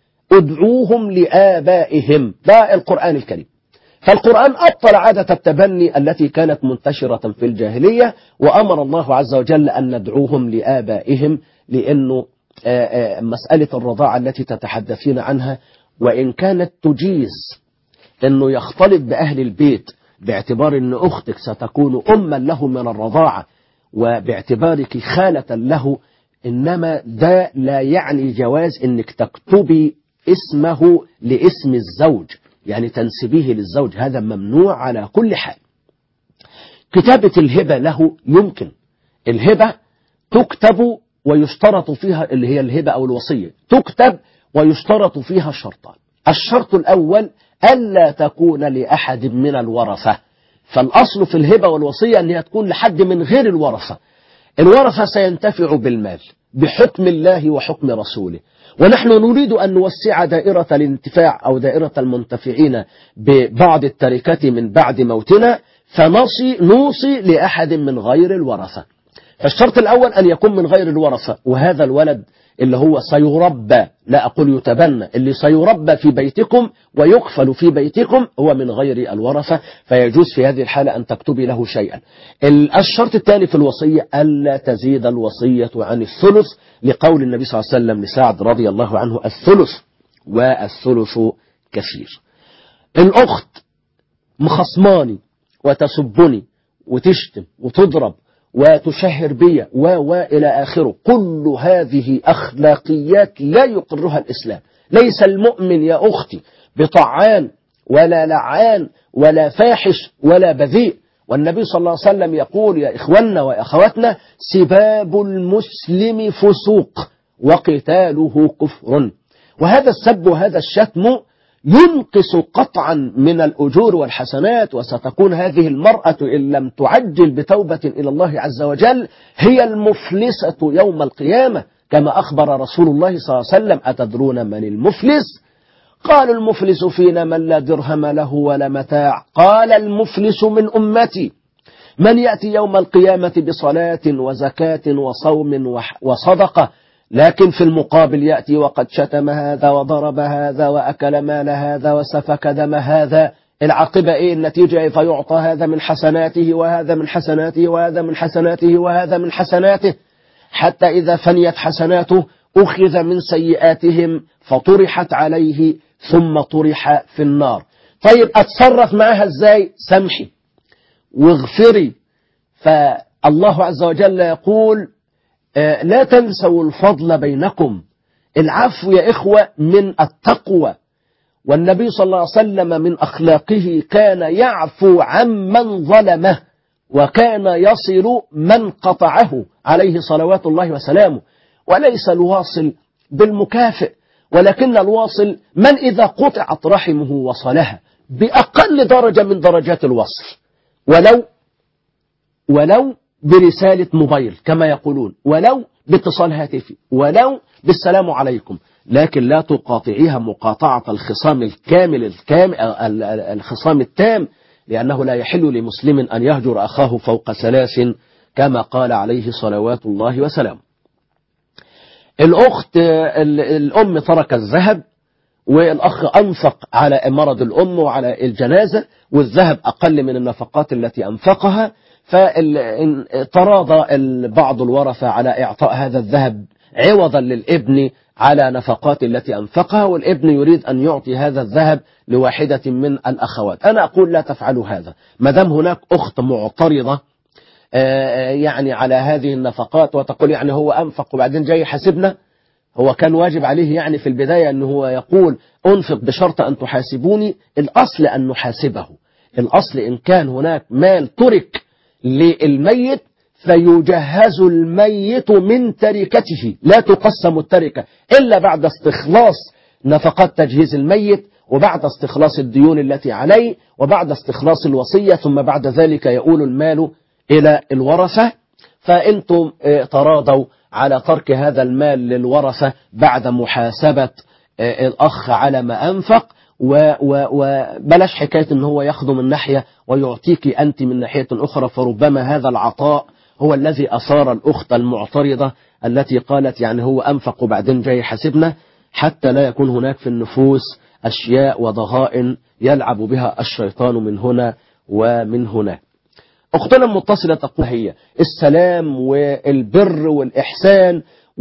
ادعوهم لآبائهم، ده القرآن الكريم. فالقرآن أبطل عادة التبني التي كانت منتشرة في الجاهلية، وأمر الله عز وجل أن ندعوهم لآبائهم، لأنه مسألة الرضاعة التي تتحدثين عنها وإن كانت تجيز أنه يختلط بأهل البيت باعتبار أن أختك ستكون أما له من الرضاعة وباعتبارك خالة له، إنما ده لا يعني جواز أنك تكتبي اسمه لاسم الزوج، يعني تنسبيه للزوج، هذا ممنوع على كل حال. كتابة الهبة له يمكن، الهبة تكتب ويشترط فيها اللي هي الهبة أو الوصية، تكتب ويشترط فيها شرطان. الشرط الأول ألا تكون لأحد من الورثة، فالأصل في الهبة والوصية أنها تكون لحد من غير الورثة. الورثة سينتفع بالمال بحكم الله وحكم رسوله، ونحن نريد أن نوسع دائرة الانتفاع أو دائرة المنتفعين ببعض التركة من بعد موتنا، فنصي نوصي لأحد من غير الورثة. فالشرط الأول أن يكون من غير الورثة، وهذا الولد اللي هو سيربى، لا أقول يتبنى، اللي سيربى في بيتكم ويكفل في بيتكم هو من غير الورثة، فيجوز في هذه الحالة أن تكتبي له شيئا. الشرط الثاني في الوصية ألا تزيد الوصية عن الثلث، لقول النبي صلى الله عليه وسلم لسعد رضي الله عنه: الثلث والثلث كثير. الأخت مخصماني وتسبني وتشتم وتضرب وتشهر بي و وإلى آخره، كل هذه أخلاقيات لا يقرها الإسلام. ليس المؤمن يا أختي بطعان ولا لعان ولا فاحش ولا بذيء. والنبي صلى الله عليه وسلم يقول: يا إخواننا وأخواتنا، سباب المسلم فسوق وقتاله كفر. وهذا السب وهذا الشتم ينقص قطعا من الأجور والحسنات، وستكون هذه المرأة إن لم تعجل بتوبة إلى الله عز وجل هي المفلسة يوم القيامة، كما أخبر رسول الله صلى الله عليه وسلم: أتدرون من المفلس؟ قال: المفلس فينا من لا درهم له ولا متاع. قال: المفلس من أمتي من يأتي يوم القيامة بصلاة وزكاة وصوم وصدقة، لكن في المقابل يأتي وقد شتم هذا وضرب هذا وأكل مال هذا وسفك دم هذا. العاقبة إيه؟ النتيجة إيه؟ فيعطى هذا من حسناته وهذا من حسناته وهذا من حسناته وهذا من حسناته، حتى إذا فنيت حسناته أخذ من سيئاتهم فطرحت عليه ثم طرح في النار. طيب أتصرف معها إزاي؟ سمحي واغفري. فالله عز وجل يقول: لا تنسوا الفضل بينكم. العفو يا إخوة من التقوى، والنبي صلى الله عليه وسلم من أخلاقه كان يعفو عمن ظلمه وكان يصل من قطعه عليه صلوات الله وسلامه. وليس الواصل بالمكافئ، ولكن الواصل من إذا قطعت رحمه وصلها بأقل درجة من درجات الوصل، ولو ولو برسالة موبايل كما يقولون، ولو باتصال هاتفي، ولو بالسلام عليكم، لكن لا تقاطعيها مقاطعة الخصام الكامل الكامل الخصام التام، لأنه لا يحل لمسلم أن يهجر أخاه فوق ثلاث كما قال عليه صلوات الله وسلامه. الأخت الأم ترك الذهب، والأخ أنفق على مرض الأم وعلى الجنازة، والذهب أقل من النفقات التي أنفقها، فتراضى بعض الورثة على إعطاء هذا الذهب عوضا للابن على نفقات التي أنفقها، والابن يريد أن يعطي هذا الذهب لواحدة من الأخوات. أنا أقول لا تفعلوا هذا، ما دام هناك أخت معترضة يعني على هذه النفقات وتقول يعني هو أنفق وبعدين جاي حاسبنا. هو كان واجب عليه يعني في البداية أنه هو يقول أنفق بشرط أن تحاسبوني. الأصل أن نحاسبه، الأصل إن كان هناك مال ترك للميت فيجهز الميت من تركته، لا تقسم التركة إلا بعد استخلاص نفقات تجهيز الميت، وبعد استخلاص الديون التي عليه، وبعد استخلاص الوصية، ثم بعد ذلك يؤول المال إلى الورثة. فأنتم تراضوا على ترك هذا المال للورثة بعد محاسبة الأخ على ما أنفق، وبلاش حكاية أنه هو ياخده من ناحية ويعطيك أنت من ناحية أخرى، فربما هذا العطاء هو الذي أثار الأخت المعترضة التي قالت يعني هو أنفق وبعدين جاي حاسبنا، حتى لا يكون هناك في النفوس أشياء وضغائن يلعب بها الشيطان من هنا ومن هنا. أختنا المتصلة تقول هي السلام والبر والإحسان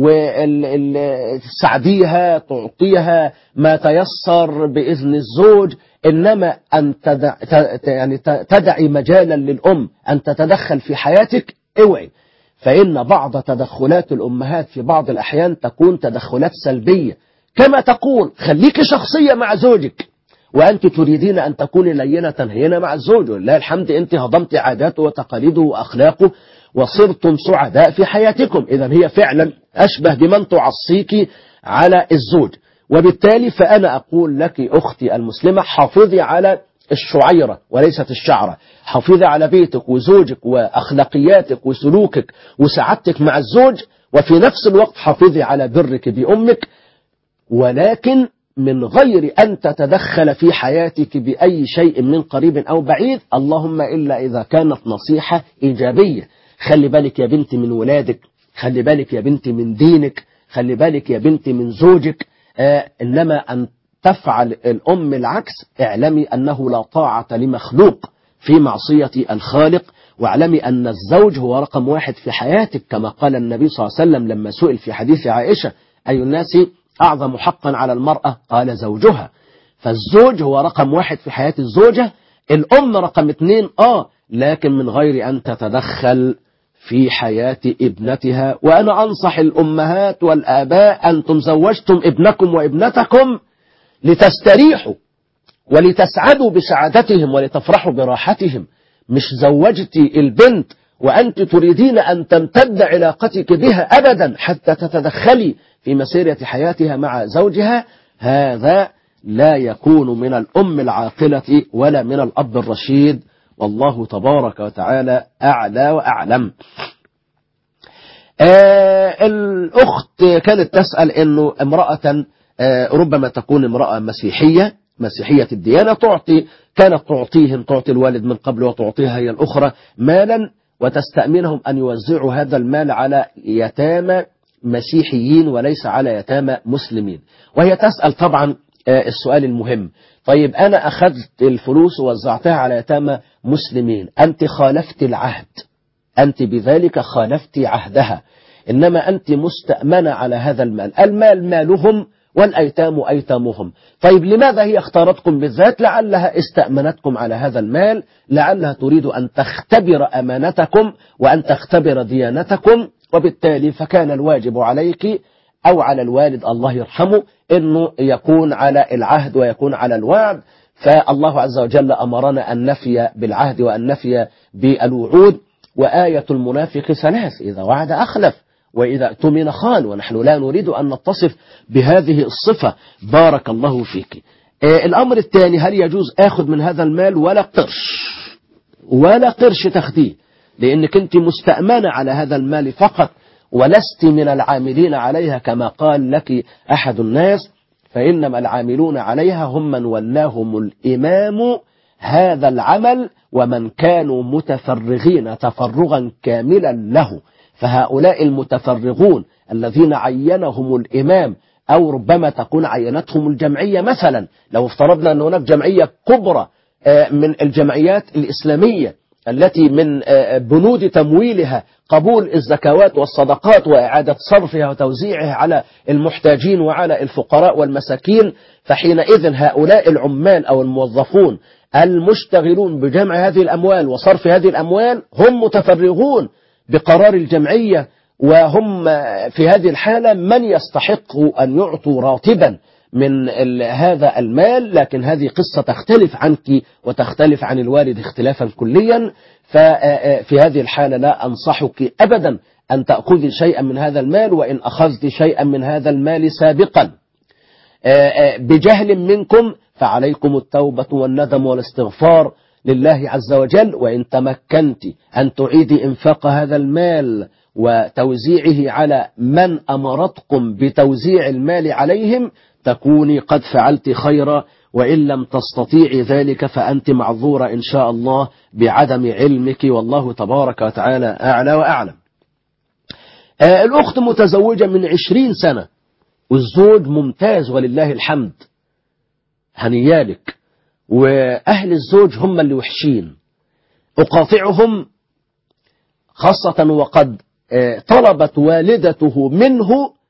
وسعديها تعطيها ما تيسر بإذن الزوج، إنما أن تدع يعني تدعي مجالا للأم أن تتدخل في حياتك اوعي، فإن بعض تدخلات الأمهات في بعض الأحيان تكون تدخلات سلبية. كما تقول خليك شخصية مع زوجك وأنت تريدين أن تكوني لينة هينة مع الزوج، ولله الحمد أنت هضمت عاداته وتقاليده وأخلاقه وصرتم سعداء في حياتكم، إذا هي فعلا أشبه بمن تعصيك على الزوج. وبالتالي فأنا أقول لك أختي المسلمة حافظي على الشعيرة وليست الشعرة، حافظي على بيتك وزوجك وأخلاقياتك وسلوكك وسعادتك مع الزوج، وفي نفس الوقت حافظي على برك بأمك، ولكن من غير أن تتدخل في حياتك بأي شيء من قريب أو بعيد، اللهم إلا إذا كانت نصيحة إيجابية. خلي بالك يا بنتي من ولادك، خلي بالك يا بنتي من دينك، خلي بالك يا بنتي من زوجك، آه إنما أن تفعل الأم العكس، اعلمي أنه لا طاعة لمخلوق في معصية الخالق، واعلمي أن الزوج هو رقم واحد في حياتك، كما قال النبي صلى الله عليه وسلم لما سئل في حديث عائشة أي الناس أعظم حقا على المرأة، قال زوجها. فالزوج هو رقم واحد في حياة الزوجة، الأم رقم اثنين آه لكن من غير أن تتدخل في حياة ابنتها. وأنا أنصح الأمهات والآباء، أنتم زوجتم ابنكم وابنتكم لتستريحوا ولتسعدوا بسعادتهم ولتفرحوا براحتهم، مش زوجتي البنت وأنت تريدين أن تمتد علاقتك بها أبدا حتى تتدخلي في مسيرة حياتها مع زوجها. هذا لا يكون من الأم العاقلة ولا من الأب الرشيد، والله تبارك وتعالى أعلى وأعلم. آه الأخت كانت تسأل أنه امرأة آه ربما تكون امرأة مسيحية مسيحية الديانة، تعطي كانت تعطيهم تعطي الوالد من قبل وتعطيها هي الأخرى مالا، وتستأمنهم أن يوزعوا هذا المال على يتامى مسيحيين وليس على يتامى مسلمين. وهي تسأل طبعا آه السؤال المهم، طيب أنا أخذت الفلوس ووزعتها على يتامى مسلمين، أنت خالفت العهد، أنت بذلك خالفت عهدها، إنما أنت مستأمنة على هذا المال، المال مالهم والأيتام أيتامهم. طيب لماذا هي اختارتكم بالذات؟ لعلها استأمنتكم على هذا المال، لعلها تريد أن تختبر أمانتكم وأن تختبر ديانتكم، وبالتالي فكان الواجب عليك أو على الوالد الله يرحمه أنه يكون على العهد ويكون على الوعد. فالله عز وجل أمرنا أن نفي بالعهد وأن نفي بالوعود، وآية المنافق ثلاث: إذا وعد أخلف وإذا اؤتمن خان، ونحن لا نريد أن نتصف بهذه الصفة. بارك الله فيك. آه الأمر الثاني، هل يجوز أخذ من هذا المال ولا قرش ولا قرش تاخديه، لأنك أنت مستأمنة على هذا المال فقط ولست من العاملين عليها، كما قال لك أحد الناس: فإنما العاملون عليها هم من ولاهم الإمام هذا العمل ومن كانوا متفرغين تفرغا كاملا له. فهؤلاء المتفرغون الذين عينهم الإمام أو ربما تكون عينتهم الجمعية، مثلا لو افترضنا أن هناك جمعية كبرى من الجمعيات الإسلامية التي من بنود تمويلها قبول الزكوات والصدقات وإعادة صرفها وتوزيعها على المحتاجين وعلى الفقراء والمساكين، فحينئذ هؤلاء العمال أو الموظفون المشتغلون بجمع هذه الأموال وصرف هذه الأموال هم متفرغون بقرار الجمعية، وهم في هذه الحالة من يستحق أن يعطوا راتبا من هذا المال. لكن هذه قصة تختلف عنك وتختلف عن الوالد اختلافا كليا، ففي هذه الحالة لا أنصحك أبدا أن تأخذي شيئا من هذا المال، وإن أخذت شيئا من هذا المال سابقا بجهل منكم فعليكم التوبة والندم والاستغفار لله عز وجل. وإن تمكنت أن تعيدي إنفاق هذا المال وتوزيعه على من أمرتكم بتوزيع المال عليهم تكوني قد فعلت خيرا، وإن لم تستطيعي ذلك فأنت معذورة إن شاء الله بعدم علمك، والله تبارك وتعالى أعلى وأعلم. آه الأخت متزوجة من عشرين سنة والزوج ممتاز ولله الحمد، هنيالك، وأهل الزوج هم اللي وحشين، أقاطعهم خاصة وقد آه طلبت والدته منه: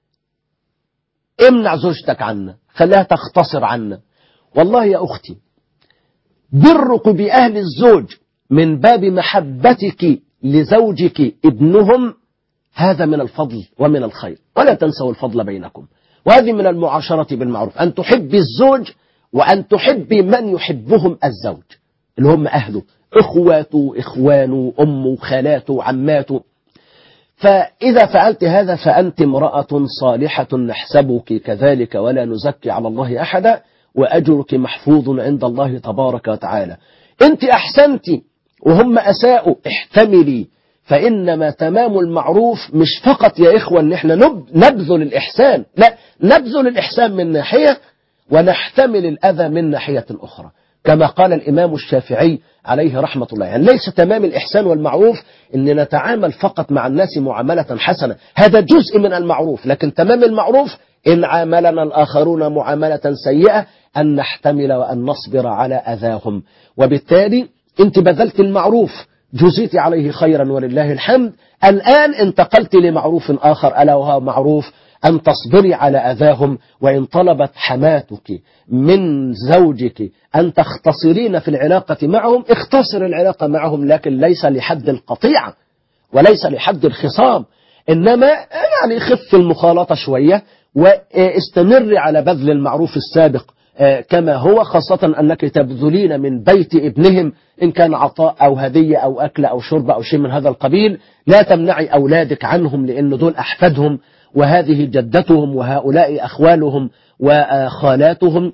امنع زوجتك عنا، خليها تختصر عنا. والله يا أختي برك بأهل الزوج من باب محبتك لزوجك ابنهم، هذا من الفضل ومن الخير، ولا تنسوا الفضل بينكم. وهذه من المعاشرة بالمعروف، أن تحبي الزوج وأن تحبي من يحبهم الزوج اللي هم أهله، إخواته إخوانه أمه خالاته عماته. فإذا فعلت هذا فأنت امرأة صالحة نحسبك كذلك ولا نزكي على الله أحدا، وأجرك محفوظ عند الله تبارك وتعالى. أنت أحسنت وهم أساءوا، احتملي، فإنما تمام المعروف مش فقط يا إخوة أن احنا نبذل الإحسان، لا، نبذل الإحسان من ناحية ونحتمل الأذى من ناحية أخرى. كما قال الإمام الشافعي عليه رحمة الله. يعني ليس تمام الإحسان والمعروف أن نتعامل فقط مع الناس معاملة حسنة، هذا جزء من المعروف، لكن تمام المعروف إن عاملنا الآخرون معاملة سيئة أن نحتمل وأن نصبر على أذاهم. وبالتالي أنت بذلت المعروف جزيت عليه خيرا ولله الحمد. الآن انتقلت لمعروف آخر ألا وهو معروف أن تصبري على أذاهم. وإن طلبت حماتك من زوجك أن تختصرين في العلاقة معهم اختصر العلاقة معهم، لكن ليس لحد القطيعة وليس لحد الخصام، إنما يعني خف المخالطة شوية واستمر على بذل المعروف السابق كما هو، خاصة أنك تبذلين من بيت ابنهم إن كان عطاء أو هدية أو أكل أو شرب أو شيء من هذا القبيل. لا تمنعي أولادك عنهم لأن دول أحفادهم وهذه جدتهم وهؤلاء أخوالهم وخالاتهم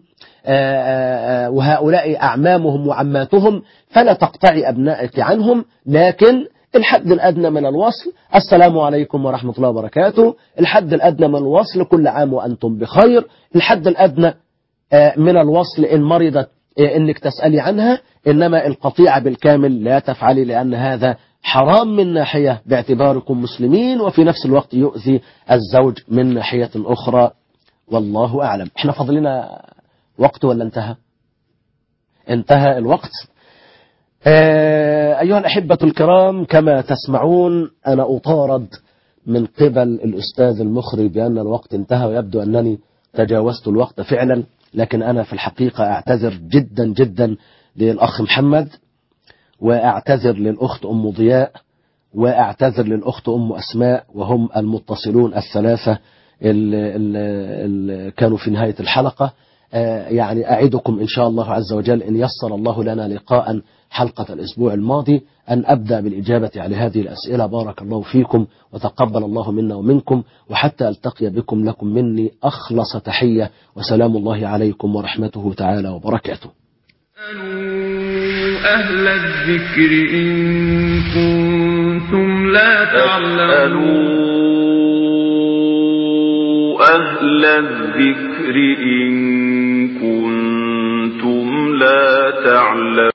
وهؤلاء أعمامهم وعماتهم، فلا تقطعي أبنائك عنهم، لكن الحد الأدنى من الوصل السلام عليكم ورحمة الله وبركاته، الحد الأدنى من الوصل كل عام وأنتم بخير، الحد الأدنى من الوصل إن مرضت إنك تسألي عنها، إنما القطيعة بالكامل لا تفعلي، لأن هذا حرام من ناحية باعتباركم مسلمين، وفي نفس الوقت يؤذي الزوج من ناحية أخرى، والله أعلم. احنا فضلنا وقت ولا انتهى؟ انتهى الوقت. أيها الأحبة الكرام، كما تسمعون أنا أطارد من قبل الأستاذ المخرج بأن الوقت انتهى، ويبدو أنني تجاوزت الوقت فعلا، لكن أنا في الحقيقة أعتذر جدا جدا للأخ محمد، وأعتذر للأخت أم ضياء، وأعتذر للأخت أم أسماء، وهم المتصلون الثلاثة اللي كانوا في نهاية الحلقة. يعني أعدكم إن شاء الله عز وجل إن يسر الله لنا لقاء حلقة الأسبوع الماضي أن أبدأ بالإجابة على هذه الأسئلة. بارك الله فيكم وتقبل الله منا ومنكم، وحتى ألتقي بكم لكم مني أخلص تحية، وسلام الله عليكم ورحمته تعالى وبركاته. أهل الذكر إن كنتم لا تعلمون. أهل الذكر إن كنتم لا تعلمون.